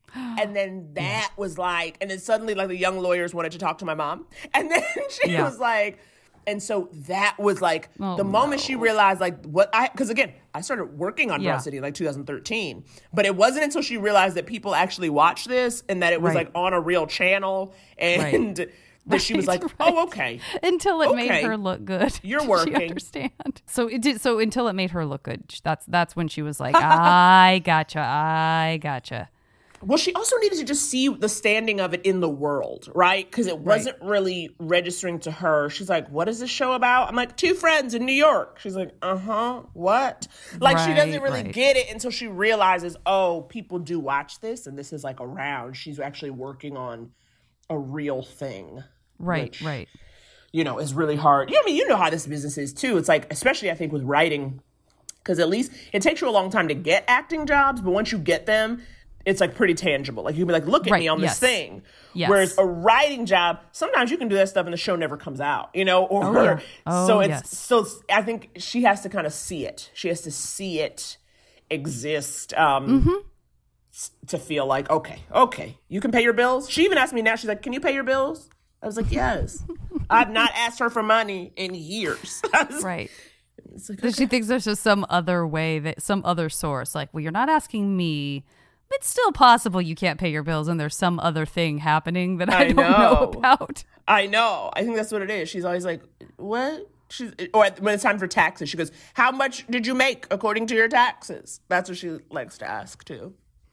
And then that was like, and then suddenly like the young lawyers wanted to talk to my mom. And then she Yeah. was like, and so that was like Oh, the moment no. she realized like what I, because again, I started working on Yeah. Broad City in like two thousand thirteen, but it wasn't until she realized that people actually watch this and that it was Right. like on a real channel and that she was like, Right, oh, right. okay. Until it made Okay. her look good. You're Did she working. understand? So it did. So until it made her look good. That's that's when she was like, I gotcha. I gotcha. Well, she also needed to just see the standing of it in the world, right? Because it wasn't really registering to her. She's like, what is this show about? I'm like, two friends in New York. She's like, uh-huh, what? Like, she doesn't Right, really right. get it until she realizes, oh, people do watch this, and this is, like, around. She's actually working on a real thing. Right. which, Right. You know, is really hard. Yeah, I mean, you know how this business is, too. It's like, especially, I think, with writing, because at least it takes you a long time to get acting jobs, but once you get them, it's like pretty tangible. Like you can be like, look at Right, me on yes. this thing. Yes. Whereas a writing job, sometimes you can do that stuff and the show never comes out, you know? Or Oh, yeah. Oh, so it's yes. so it's- I think she has to kind of see it. She has to see it exist um, Mm-hmm. s- to feel like, okay, okay, you can pay your bills. She even asked me now, she's like, can you pay your bills? I was like, yes. I've not asked her for money in years. I was- Right. it's like, So she thinks there's just some other way, that some other source. Like, well, you're not asking me. It's still possible you can't pay your bills, and there's some other thing happening that I, I don't know. know. about. I know. I think that's what it is. She's always like, what? She's, or when it's time for taxes, she goes, how much did you make according to your taxes? That's what she likes to ask, too.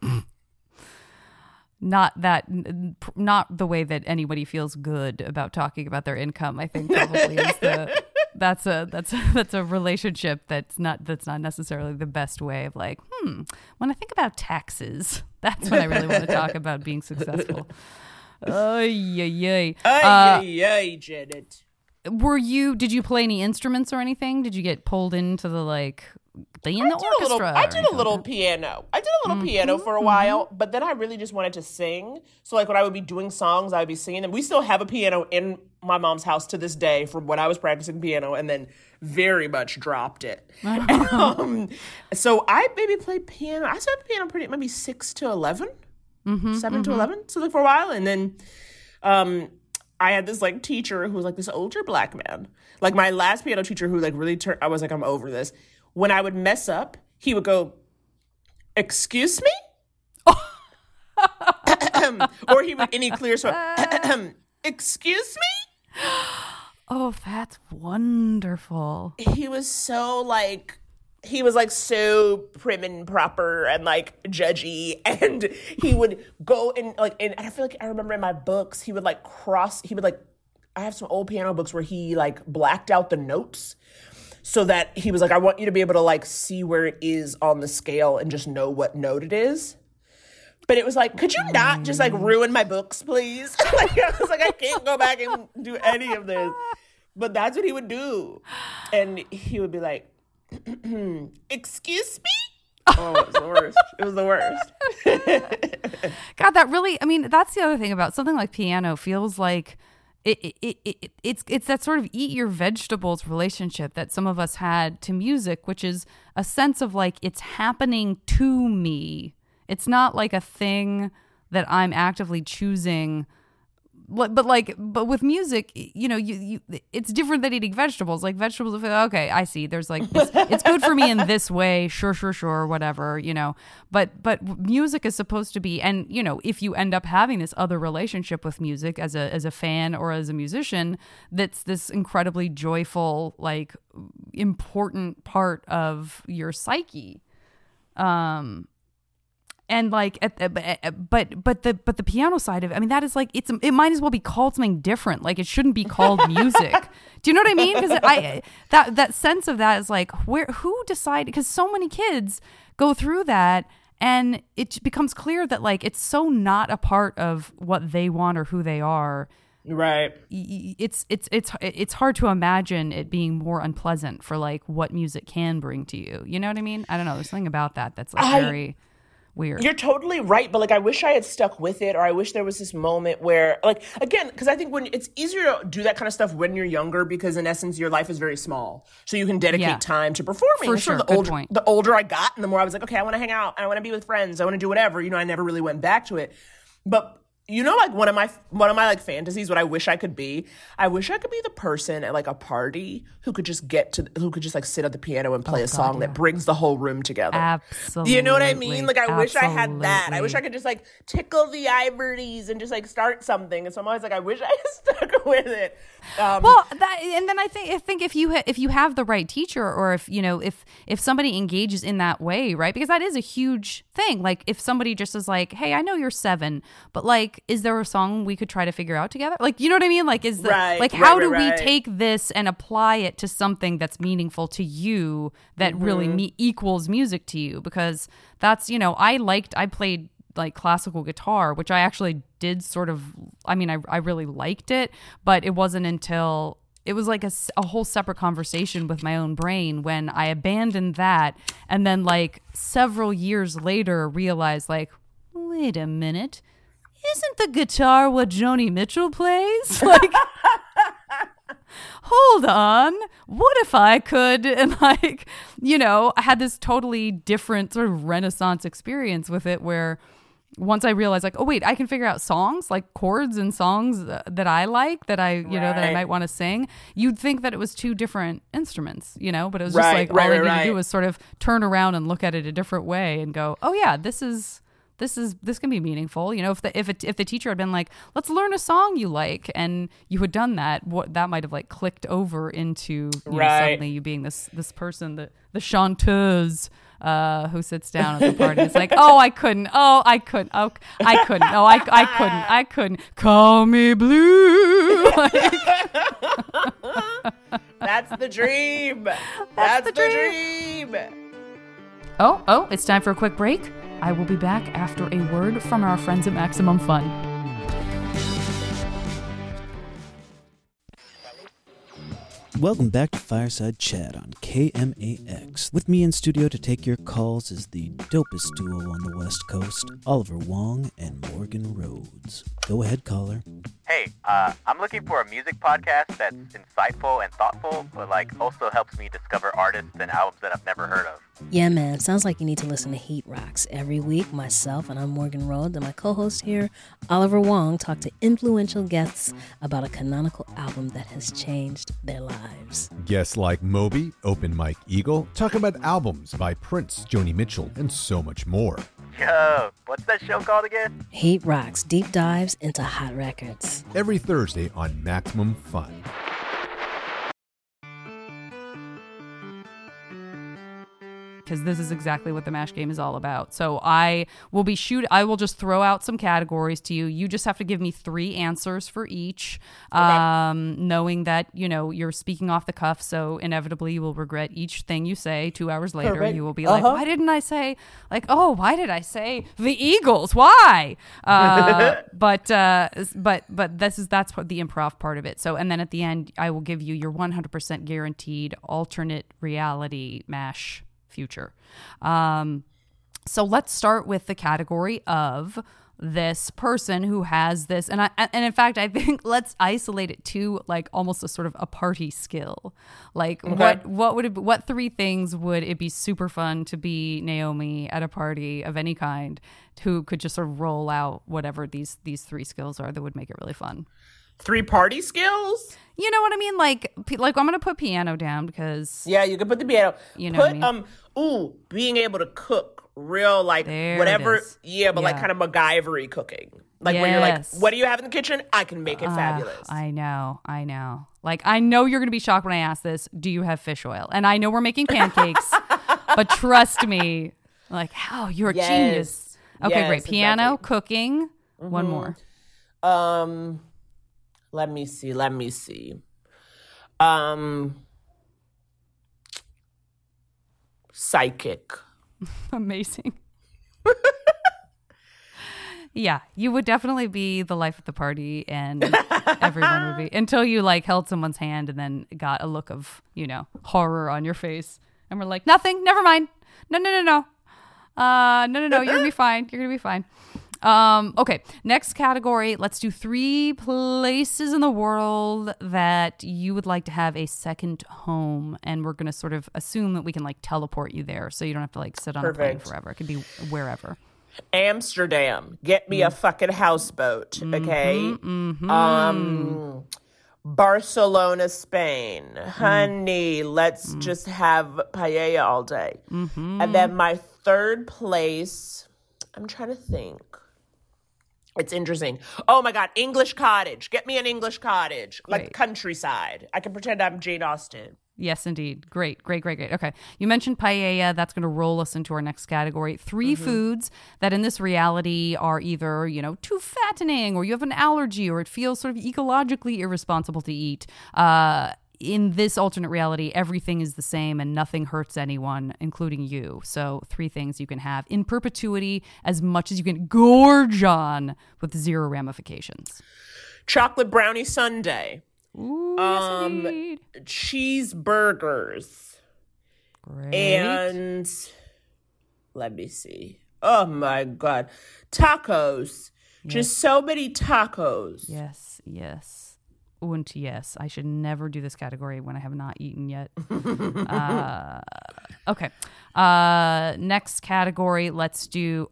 Not that, not the way that anybody feels good about talking about their income. I think probably is the. That's a that's a, that's a relationship that's not that's not necessarily the best way of like, hmm, when I think about taxes, that's when I really want to talk about being successful. Oh yeah, yeah. Ay, ay, ay, Janet. Were you? Did you play any instruments or anything? Did you get pulled into the like the in the I did a orchestra? little, I or did a anything little like that? piano. I did a little piano for a while, but then I really just wanted to sing. So like when I would be doing songs, I would be singing them. We still have a piano in my mom's house to this day from when I was practicing piano, and then very much dropped it. um, so I maybe played piano. I started piano pretty maybe six to eleven, seven to eleven. So like for a while, and then um, I had this like teacher who was like this older black man. Like my last piano teacher who like really turned. I was like, I'm over this. When I would mess up, he would go, "Excuse me," or he would, and he clears so, "Excuse me." Oh, that's wonderful. He was so like, he was like so prim and proper and like judgy, and he would go and like, and I feel like I remember in my books, he would like cross, he would like, I have some old piano books where he like blacked out the notes. So that he was like, I want you to be able to like see where it is on the scale and just know what note it is. But it was like, could you not just like ruin my books, please? Like I was like, I can't go back and do any of this. But that's what he would do. And he would be like, excuse me? Oh, it was the worst. It was the worst. God, that really, I mean, that's the other thing about something like piano feels like It, it, it, it, it's it's that sort of eat your vegetables relationship that some of us had to music, which is a sense of like it's happening to me. It's not like a thing that I'm actively choosing. But, but like, but with music, you know, you, you it's different than eating vegetables. Like vegetables, okay, I see. There's like, it's, it's good for me in this way. Sure, sure, sure, whatever, you know. But but music is supposed to be, and you know, if you end up having this other relationship with music as a as a fan or as a musician, that's this incredibly joyful, like important part of your psyche. Um. And like, at, at, but but the but the piano side of it, I mean, that is like it's it might as well be called something different. Like it shouldn't be called music. Do you know what I mean? Because I that that sense of that is like where who decided? Because so many kids go through that, and it becomes clear that like it's so not a part of what they want or who they are. Right. It's it's it's it's hard to imagine it being more unpleasant for like what music can bring to you. You know what I mean? I don't know. There's something about that that's like I, very. weird. You're totally right, but like I wish I had stuck with it, or I wish there was this moment where, like, again, because I think when it's easier to do that kind of stuff when you're younger, because in essence your life is very small, so you can dedicate Yeah. time to performing. For So sure, the good older, point. the older I got, and the more I was like, okay, I want to hang out, I want to be with friends, I want to do whatever. You know, I never really went back to it, but. You know, like one of my one of my like fantasies, what I wish I could be. I wish I could be the person at like a party who could just get to, who could just like sit at the piano and play Oh, a God, song yeah. that brings the whole room together. Absolutely. You know what I mean? Like I wish I had that. I wish I Absolutely. could just like tickle the ivories and just like start something. And so I'm always like, I wish I had stuck with it. Um, Well, that, and then I think I think if you ha- if you have the right teacher, or if you know if if somebody engages in that way, right? Because that is a huge thing. Like if somebody just is like, "Hey, I know you're seven, but like, is there a song we could try to figure out together?" Like, you know what I mean? Like, is the Right, like right, how right, do we right. take this and apply it to something that's meaningful to you that really Mm-hmm. me- equals music to you? Because that's you know I liked I played like classical guitar, which I actually did sort of, I mean, I, I really liked it, but it wasn't until it was like a, s- a whole separate conversation with my own brain when I abandoned that. And then like several years later realized like, wait a minute, isn't the guitar what Joni Mitchell plays? Like, hold on, what if I could? And like, you know, I had this totally different sort of Renaissance experience with it where once I realized like, oh wait, I can figure out songs, like chords and songs uh, that I like, that I, you know, that I Right. might want to sing. You'd think that it was two different instruments, you know, but it was Right, just like right, all I right, needed to do right. was sort of turn around and look at it a different way and go, oh yeah, this is this is this can be meaningful. You know, if the if it, if the teacher had been like, let's learn a song you like, and you had done that, what that might have like clicked over into you know, Right. suddenly you being this this person, the the chanteuse uh, who sits down at the party. It's like, oh, I couldn't. Oh, I couldn't. Oh, I couldn't. Oh, I I couldn't. I couldn't. Call me blue. Like, that's the dream. That's, the the, dream. oh, oh, it's time for a quick break. I will be back after a word from our friends at Maximum Fun. Welcome back to Fireside Chat on K M A X. With me in studio to take your calls is the dopest duo on the West Coast, Oliver Wong and Morgan Rhodes. Go ahead, caller. Hey, uh, I'm looking for a music podcast that's insightful and thoughtful, but like also helps me discover artists and albums that I've never heard of. Yeah, man. Sounds like you need to listen to Heat Rocks. Every week, myself, and I'm Morgan Rhodes, and my co-host here, Oliver Wong, talk to influential guests about a canonical album that has changed their lives. Guests like Moby, Open Mike Eagle, talk about albums by Prince, Joni Mitchell, and so much more. Yo, what's that show called again? Heat Rocks, deep dives into hot records. Every Thursday on Maximum Fun. Because this is exactly what the MASH game is all about. So I will be shoot. I will just throw out some categories to you. You just have to give me three answers for each, um, knowing that you know you're speaking off the cuff. So inevitably, you will regret each thing you say. Two hours later, Perfect. you will be like, Uh-huh. "Why didn't I say like, oh, why did I say the Eagles? Why?" Uh, but uh, but but this is that's what the improv part of it. So and then at the end, I will give you your one hundred percent guaranteed alternate reality MASH future. Um, so let's start with the category of this person who has this, and I and in fact I think let's isolate it to like almost a sort of a party skill. Like what what would it be, what three things would it be super fun to be Naomi at a party of any kind who could just sort of roll out whatever these these three skills are that would make it really fun. Three party skills? You know what I mean? Like p- like I'm gonna put piano down because Yeah, you can put the piano. You know put what I mean? um ooh, being able to cook real like There it whatever is. yeah, but like Yeah. kind of MacGyver-y cooking. Like where you're like, Yes. what do you have in the kitchen? I can make it Ah, fabulous. I know, I know. Like, I know you're going to be shocked when I ask this. Do you have fish oil? And I know we're making pancakes, but trust me, like, how you're a Yes. genius. Okay, Yes, great. Piano, exactly. cooking. One more. Um let me see, let me see. Um psychic. Amazing. Yeah, you would definitely be the life of the party, and everyone would be until you like held someone's hand and then got a look of, you know, horror on your face, and we're like, nothing, never mind, no, no, no, no. Uh, no, no, no. You're gonna be fine. You're gonna be fine. Um, okay. Next category. Let's do three places in the world that you would like to have a second home, and we're gonna sort of assume that we can like teleport you there, so you don't have to like sit on Perfect. a plane forever. It could be wherever. Amsterdam. Get me a fucking houseboat, okay? Mm-hmm, mm-hmm. Um, Barcelona, Spain. Mm. Honey, let's mm. just have paella all day. Mm-hmm. And then my third place, I'm trying to think. It's interesting. Oh my God, English cottage. Get me an English cottage, like Great. countryside. I can pretend I'm Jane Austen. Yes, indeed. Great, great, great, great. Okay. You mentioned paella. That's going to roll us into our next category. Three mm-hmm. foods that in this reality are either, you know, too fattening, or you have an allergy, or it feels sort of ecologically irresponsible to eat. Uh, in this alternate reality, everything is the same and nothing hurts anyone, including you. So three things you can have in perpetuity as much as you can gorge on with zero ramifications. Chocolate brownie sundae. Ooh, um, yes, indeed. Cheeseburgers. Great. And let me see. Oh my God. Tacos. Yes. Just so many tacos. Yes, yes. Und yes. I should never do this category when I have not eaten yet. uh, okay. Uh, next category. Let's do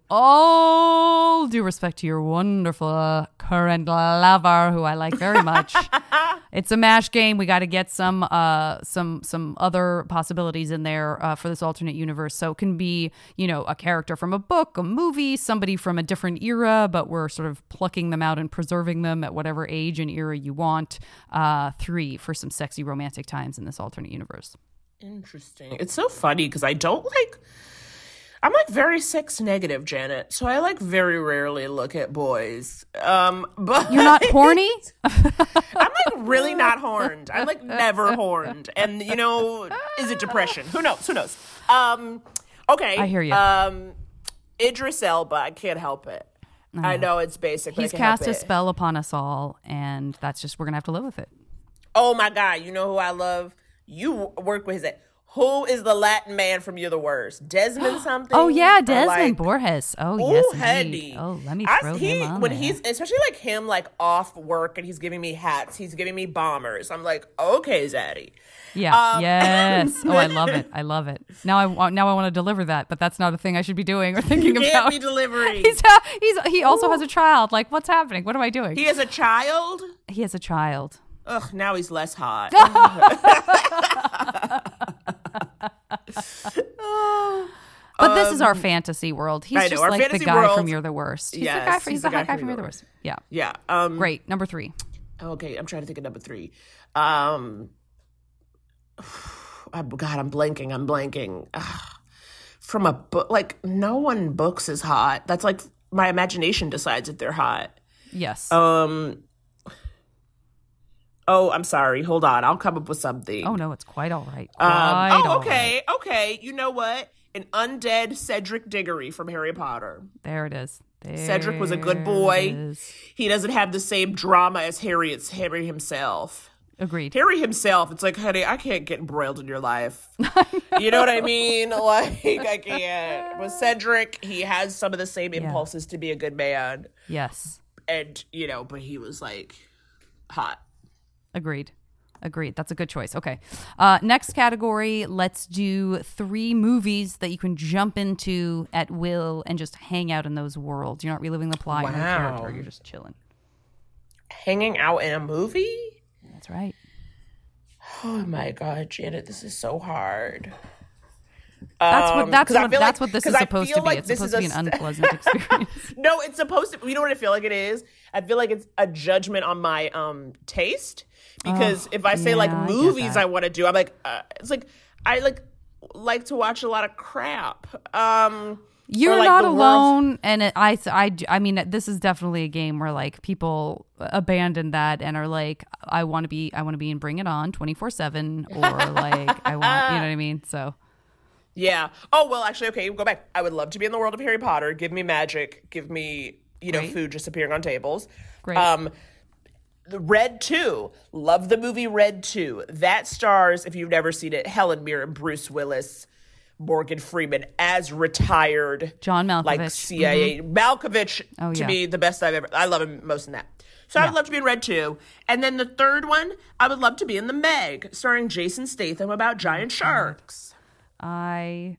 all due respect to your wonderful current lover, who I like very much. It's a MASH game. We got to get some uh, some some other possibilities in there uh, for this alternate universe. So it can be, you know, a character from a book, a movie, somebody from a different era, but we're sort of plucking them out and preserving them at whatever age and era you want. Uh, three for some sexy romantic times in this alternate universe. Interesting. It's so funny because I don't like... I'm like very sex negative, Janet. So I like very rarely look at boys. Um, but You're not horny? I'm like really not horned. I'm like never horned. And you know, is it depression? Who knows? Who knows? Um, okay. I hear you. Um, Idris Elba. I can't help it. I know, I know it's basic. But He's I can't cast help a it. spell upon us all, and that's just we're gonna have to live with it. Oh my God! You know who I love? You work with his. Who is the Latin man from You're the Worst? Desmond something? Oh, yeah, Desmond like, Borges. Oh, ooh, yes, Heady. indeed. Oh, let me I, throw he, him on when there. he's, especially like him, like off work and he's giving me hats, he's giving me bombers. I'm like, okay, Zaddy. Yeah, Um, yes. Oh, I love it. I love it. Now I want, now I want to deliver that, but that's not a thing I should be doing or thinking You can't about. be delivering. He's, uh, he's he also Ooh. has a child. Like, what's happening? What am I doing? He has a child? He has a child. Ugh, now he's less hot. But this Um, is our fantasy world. He's I know, just our like the fantasy guy world- from You're the Worst. He's Yes, the guy, from, he's he's the hot guy from You're the Worst. Yeah. Yeah. Um, Great. Number three. Okay, I'm trying to think of number three. Um, oh, God, I'm blanking. I'm blanking. Ugh. From a book, like no one books is hot. That's like my imagination decides if they're hot. Yes. Um. Oh, I'm sorry. Hold on. I'll come up with something. Oh no, it's quite all right. Um, Quite oh, all okay. right. Okay. You know what? An undead Cedric Diggory from Harry Potter. There it is. There Cedric was a good boy. it is. He doesn't have the same drama as Harry. It's Harry himself. Agreed. Harry himself, it's like, honey, I can't get embroiled in your life. You know what I mean? Like, I can't. With Cedric, he has some of the same impulses yeah. to be a good man. Yes. And, you know, but he was, like, hot. Agreed. Agreed. That's a good choice. Okay. Uh, next category, let's do three movies that you can jump into at will and just hang out in those worlds. You're not reliving the plot. Wow. You're not a character. You're just chilling. Hanging out in a movie? That's right. Oh my God, Janet, this is so hard. That's what um, that's what that's like, what this is supposed to be. Like it's supposed to be an st- unpleasant experience. No, it's supposed to. You know what I feel like it is? I feel like it's a judgment on my um taste because oh, if I say yeah, like I movies I, I want to do, I'm like uh, it's like I like like to watch a lot of crap. Um, You're like not the alone, world. and it, I, I, I mean, this is definitely a game where like people abandon that and are like, I want to be, I want to be in Bring It On twenty-four seven, or like, I want, you know what I mean? So, yeah. Oh well, actually, okay, go back. I would love to be in the world of Harry Potter. Give me magic. Give me, you know, Great. food just appearing on tables. Great. Um, the Red two. Love the movie Red two. That stars, if you've never seen it, Helen Mirren, Bruce Willis. Morgan Freeman as retired John Malkovich. like C I A. Mm-hmm. Malkovich, oh, to yeah. me, the best I've ever. I love him most in that. So yeah. I would love to be in Red two. And then the third one, I would love to be in The Meg, starring Jason Statham about giant sharks. I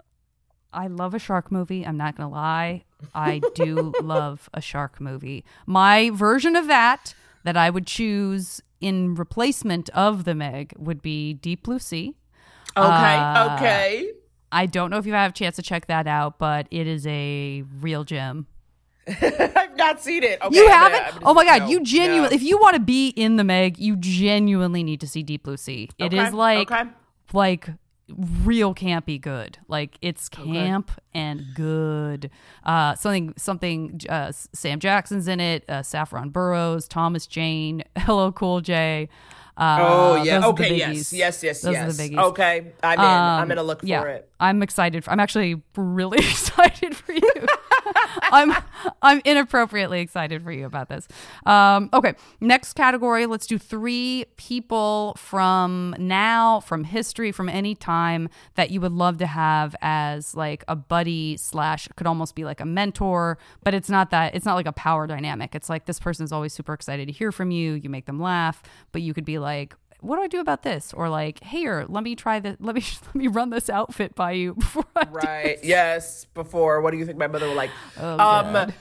I love a shark movie. I'm not going to lie. I do love a shark movie. My version of that, that I would choose in replacement of The Meg, would be Deep Blue Sea. Okay, uh, okay. I don't know if you have a chance to check that out, but it is a real gem. I've not seen it. Okay, you I'm haven't? gonna, I'm gonna oh my God. no, you genuinely, no. if you want to be in The Meg, you genuinely need to see Deep Blue Sea. It okay, is like, okay. like real campy good. Like it's camp okay. and good. Uh, something, something, uh, Sam Jackson's in it, uh, Saffron Burrows, Thomas Jane, Hello Cool J. Uh, oh yeah. those Okay. Are the yes. Yes. Yes. those yes. Are the biggies. Okay. I'm in. Um, I'm gonna look yeah, for it. I'm excited. For, I'm actually really excited for you. I'm I'm inappropriately excited for you about this. Um, okay, next category. Let's do three people from now, from history, from any time that you would love to have as like a buddy slash could almost be like a mentor, but it's not that. It's not like a power dynamic. It's like this person is always super excited to hear from you. You make them laugh, but you could be like, what do I do about this? Or like, here, let me try this. Let me let me run this outfit by you before I right. do this. Yes. Before. What do you think my mother would like? Oh, um, God.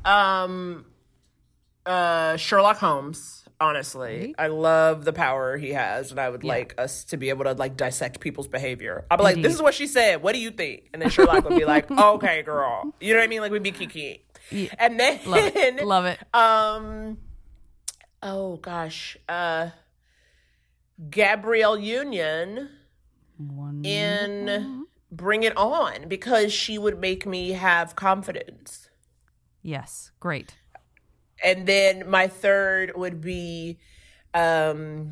um, uh, Sherlock Holmes. Honestly, right. I love the power he has, and I would Yeah. like us to be able to like dissect people's behavior. I'll be like, Indeed. "This is what she said. What do you think?" And then Sherlock would be like, "Okay, girl." You know what I mean? Like we'd be kiki. Yeah. And then Love it. Love it. Um, oh gosh, uh. Gabrielle Union One. in Bring It On, because she would make me have confidence. Yes, great. And then my third would be um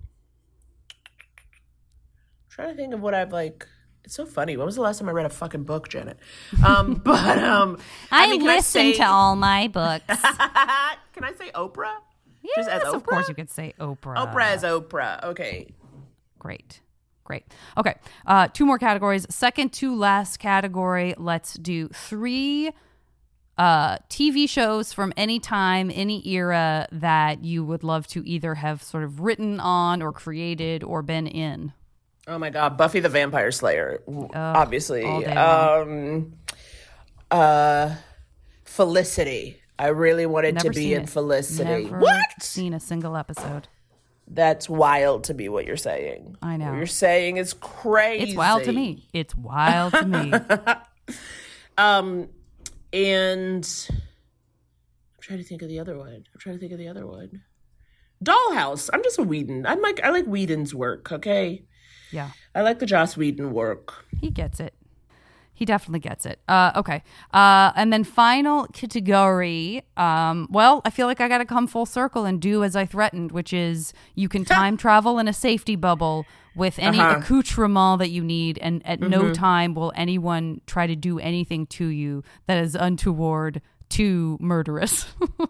I'm trying to think of what I've like it's so funny. When was the last time I read a fucking book, Janet? Um but um I, I mean, can listen I say, to all my books. Can I say Oprah? Yes, Just as of Oprah? course you could say Oprah. Oprah as Oprah. Okay. Great. Great. Okay. Uh, two more categories. Second to last category. Let's do three uh, T V shows from any time, any era that you would love to either have sort of written on or created or been in. Oh my God, Buffy the Vampire Slayer, obviously. all day long. Um, uh, Felicity. I really wanted Never to be seen in it. Felicity. Never What? seen a single episode. That's wild to me, what you're saying. I know. What you're saying is crazy. It's wild to me. It's wild to me. Um, and I'm trying to think of the other one. I'm trying to think of the other one. Dollhouse. I'm just a Whedon. I'm like I like Whedon's work. Okay. Yeah. I like the Joss Whedon work. He gets it. He definitely gets it. Uh, okay. Uh, and then final category. Um, well, I feel like I got to come full circle and do as I threatened, which is you can time travel in a safety bubble with any Uh-huh. accoutrement that you need. And at no time will anyone try to do anything to you that is untoward, too murderous,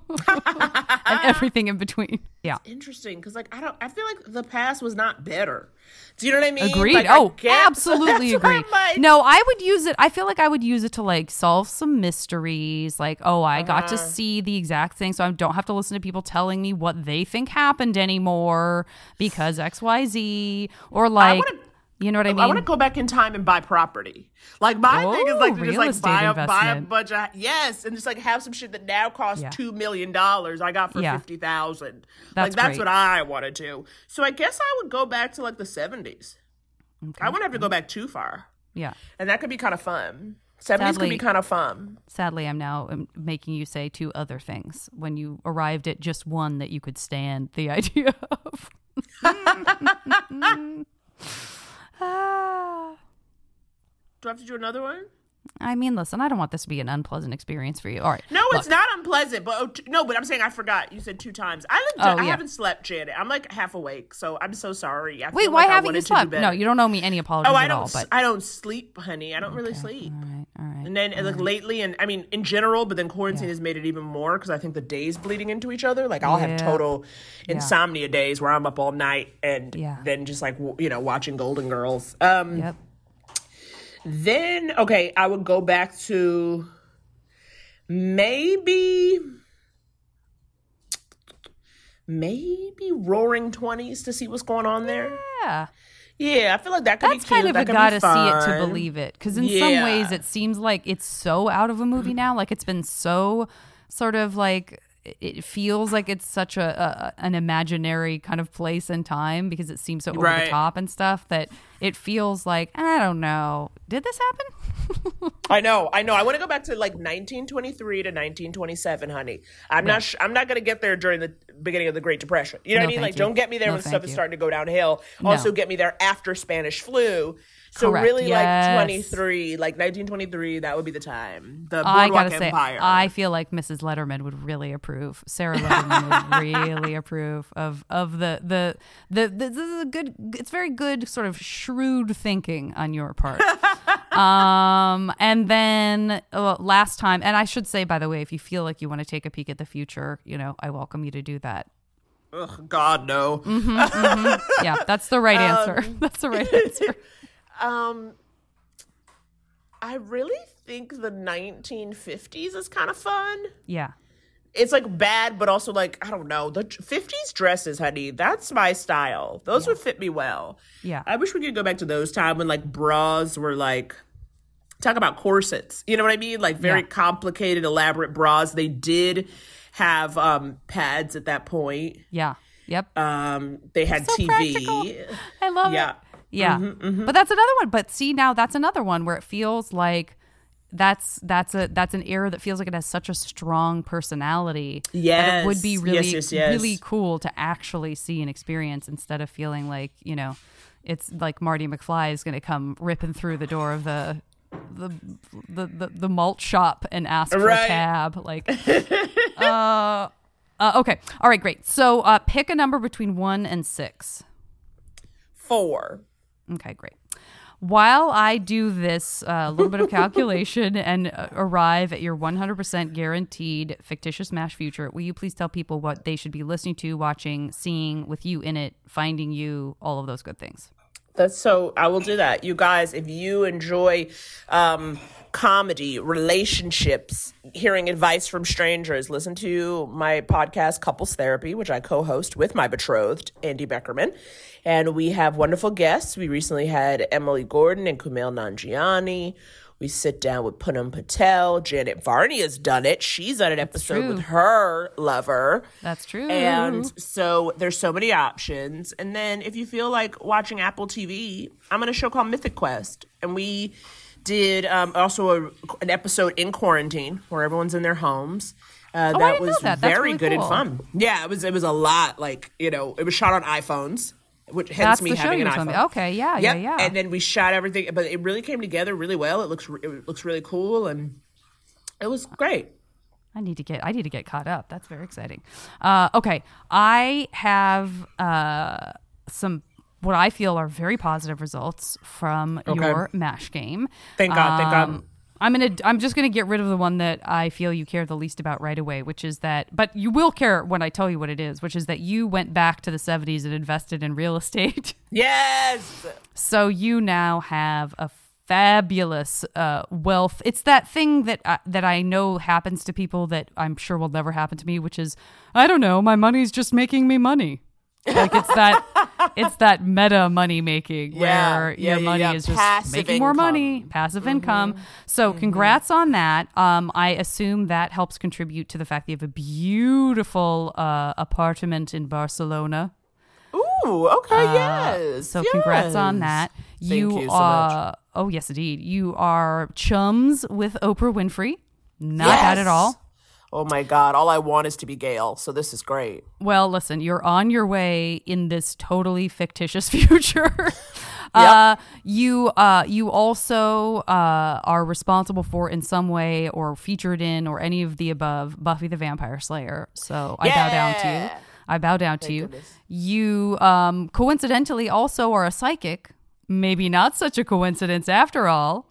and everything in between. Yeah. Interesting, because like I don't, I feel like the past was not better. Do you know what I mean? Agreed. Like, I oh, get- absolutely that's why agreed. I'm like- No, I would use it. I feel like I would use it to like solve some mysteries. Like, oh, I got to Uh-huh. see the exact thing, so I don't have to listen to people telling me what they think happened anymore because X Y Z. Or like, wanna- you know what I mean? I want to go back in time and buy property. Like my Oh, thing is like to just real like estate buy a, buy a investment. bunch of yes, and just like have some shit that now costs Yeah. two million dollars. I got for Yeah. fifty thousand. That's Like that's great. what I want to do. So I guess I would go back to like the seventies. I wouldn't have to go back too far, Yeah. and that could be kind of fun. Seventies could Sadly- be kind of fun. Sadly, I'm now um, making you say two other things when you arrived at just one that you could stand the idea of. Ah. Do I have to do another one? I mean, listen, I don't want this to be an unpleasant experience for you. All right. No, look. it's not unpleasant. But oh, t- no, but I'm saying I forgot. You said two times. I legit, Oh, I yeah. haven't slept, Janet. I'm like half awake, so I'm so sorry. I Wait, feel why like I haven't you wanted to do slept? better. No, you don't owe me any apologies Oh, I at don't. all. But I don't sleep, honey. I don't really sleep. all right, all right. And then all like right. lately, and I mean in general, but then quarantine Yeah. has made it even more because I think the days bleeding into each other. Like I'll Yeah. have total Yeah. insomnia days where I'm up all night and Yeah. then just like w- you know watching Golden Girls. Um, Yep. Then, okay, I would go back to maybe, maybe Roaring Twenties to see what's going on there. Yeah. Yeah, I feel like that could That's be cute. kind of that a could gotta be see it to fun. believe it. Because in Yeah. some ways, it seems like it's so out of a movie now. Like it's been so sort of like it feels like it's such a, a an imaginary kind of place and time because it seems so over Right. the top and stuff that it feels like I don't know. Did this happen? I know, I know. I want to go back to like nineteen twenty-three to nineteen twenty-seven, honey. I'm not. Sh- I'm not going to get there during the beginning of the Great Depression. You know No, what I mean? thank Like, you. don't get me there No, when thank stuff is you. starting to go downhill. No. Also, get me there after Spanish flu. So Correct. really, Yes. like twenty-three, like nineteen twenty-three, that would be the time. The I Boardwalk gotta say, Empire. I feel like Missus Letterman would really approve. Sarah Letterman would really approve of of the the the, the, the, the good. It's very good, sort of shrewd thinking on your part. um, and then uh, last time, and I should say, by the way, if you feel like you want to take a peek at the future, you know, I welcome you to do that. Ugh, God, no. Mm-hmm, mm-hmm. Yeah, that's the right answer. Um, That's the right answer. Um, I really think the nineteen fifties is kind of fun. Yeah. It's like bad, but also like, I don't know. The fifties dresses, honey, that's my style. Those would fit me well. Yeah. I wish we could go back to those times when like bras were like, talk about corsets. You know what I mean? Like very Yeah. complicated, elaborate bras. They did have um, pads at that point. Yeah. Yep. Um, they had So T V. practical. I love Yeah. it. Yeah. But that's another one. But see, now that's another one where it feels like that's that's a that's an era that feels like it has such a strong personality that Yes. it would be Yes, really yes, yes. really cool to actually see and experience instead of feeling like, you know, it's like Marty McFly is going to come ripping through the door of the the the the, the malt shop and ask for Right. a tab like uh, uh okay. All right, great. So uh pick a number between one and six. Four. Okay, great. While I do this uh, little bit of calculation and uh, arrive at your one hundred percent guaranteed fictitious MASH future, will you please tell people what they should be listening to, watching, seeing with you in it, finding you, all of those good things? That's so, I will do that. You guys, if you enjoy um, comedy, relationships, hearing advice from strangers, listen to my podcast, Couples Therapy, which I co-host with my betrothed, Andy Beckerman. And we have wonderful guests. We recently had Emily Gordon and Kumail Nanjiani. We sit down with Poonam Patel. Janet Varney has done it. She's done an episode true. with her lover. That's true. And so there's so many options. And then if you feel like watching Apple T V, I'm on a show called Mythic Quest. And we did um, also a, an episode in quarantine where everyone's in their homes. Uh, Oh, I that didn't know was that. That's very really good cool. and fun. Yeah, it was it was a lot. Like, you know, it was shot on iPhones, which hence That's me the show having you an were telling iPhone. me. Okay, yeah, Yep. yeah, yeah. And then we shot everything, but it really came together really well. It looks it looks really cool, and it was great. I need to get I need to get caught up. That's very exciting. Uh, okay, I have uh, some what I feel are very positive results from Okay. your MASH game. Thank God, thank God. I'm gonna. I'm just gonna get rid of the one that I feel you care the least about right away, which is that. But you will care when I tell you what it is, which is that you went back to the seventies and invested in real estate. Yes. So you now have a fabulous uh, wealth. It's that thing that I, that I know happens to people that I'm sure will never happen to me, which is I don't know. My money's just making me money. Like it's that it's that meta money making Yeah, where yeah, your yeah, money yeah. is just Passive making more income. money, passive income. So congrats on that. Um, I assume that helps contribute to the fact that you have a beautiful uh, apartment in Barcelona. Ooh, okay, Uh, yes. So congrats on yes. that. Thank you, you so uh, oh yes, indeed. You are chums with Oprah Winfrey. Not bad at Yes. all. Oh my God, all I want is to be Gail, so this is great. Well, listen, you're on your way in this totally fictitious future. uh, you uh, you also uh, are responsible for in some way or featured in or any of the above Buffy the Vampire Slayer. So I bow down to you. Yeah. I bow down to you. goodness. You um, coincidentally also are a psychic. Maybe not such a coincidence after all.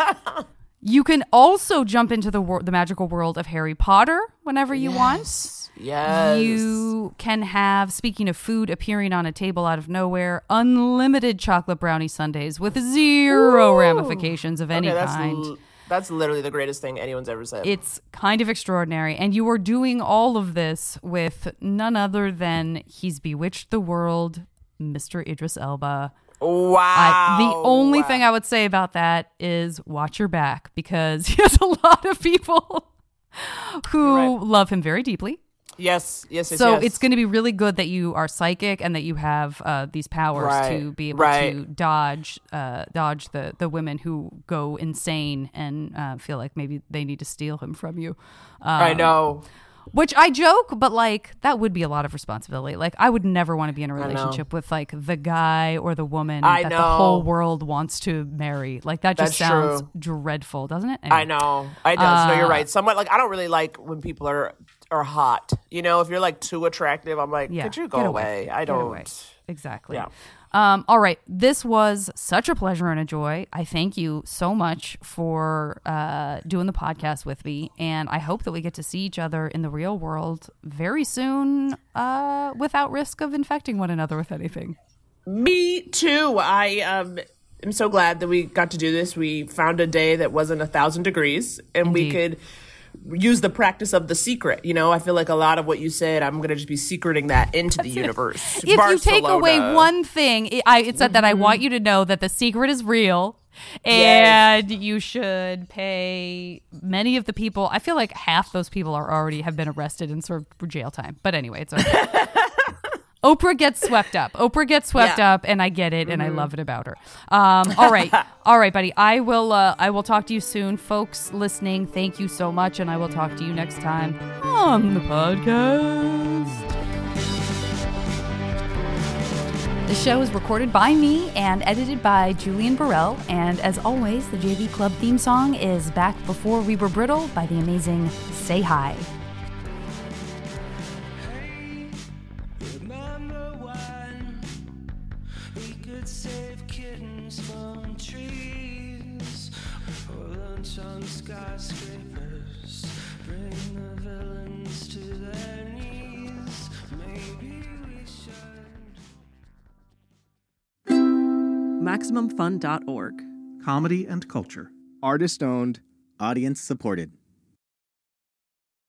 You can also jump into the wor- the magical world of Harry Potter whenever you want. Yes. You can have, speaking of food appearing on a table out of nowhere, unlimited chocolate brownie sundaes with zero Ooh. ramifications of any okay, that's kind. L- that's literally the greatest thing anyone's ever said. It's kind of extraordinary. And you are doing all of this with none other than he's bewitched the world, Mister Idris Elba. Wow. I, the only thing I would say about that is watch your back, because he has a lot of people who right. love him very deeply. Yes, yes, yes. So yes. it's going to be really good that you are psychic and that you have uh, these powers right. to be able right. to dodge uh, dodge the, the women who go insane and uh, feel like maybe they need to steal him from you. Um, I know. Which I joke, but like that would be a lot of responsibility. Like I would never want to be in a relationship with like the guy or the woman I that know. the whole world wants to marry. Like that just That's sounds true. dreadful, doesn't it? Anyway. I know. I does. Uh, no, you're right. Somewhat like I don't really like when people are are hot. You know, if you're like too attractive, I'm like, Yeah, could you go get away? away. I Get don't. away. Exactly. Yeah. Um, all right. This was such a pleasure and a joy. I thank you so much for uh, doing the podcast with me. And I hope that we get to see each other in the real world very soon uh, without risk of infecting one another with anything. Me too. I um am so glad that we got to do this. We found a day that wasn't a thousand degrees, and Indeed. we could use the practice of the secret. You know, I feel like a lot of what you said, I'm going to just be secreting that into the universe. If you take away Barcelona. one thing, it, I, it said that I want you to know that the secret is real. And Yes. you should pay many of the people. I feel like half those people are already have been arrested and served for jail time. But anyway, it's okay. Oprah gets swept up. Oprah gets swept Yeah. up, and I get it, and I love it about her. Um, all right, all right, buddy. I will. Uh, I will talk to you soon, folks. Listening, thank you so much, and I will talk to you next time on the podcast. The show is recorded by me and edited by Julian Burrell. And as always, the J V Club theme song is Back Before We Were Brittle by the amazing Say Hi. Remember when we could save kittens from trees, or lunch on skyscrapers, bring the villains to their knees. Maybe we should. Maximum Fun dot org. Comedy and culture. Artist owned. Audience supported.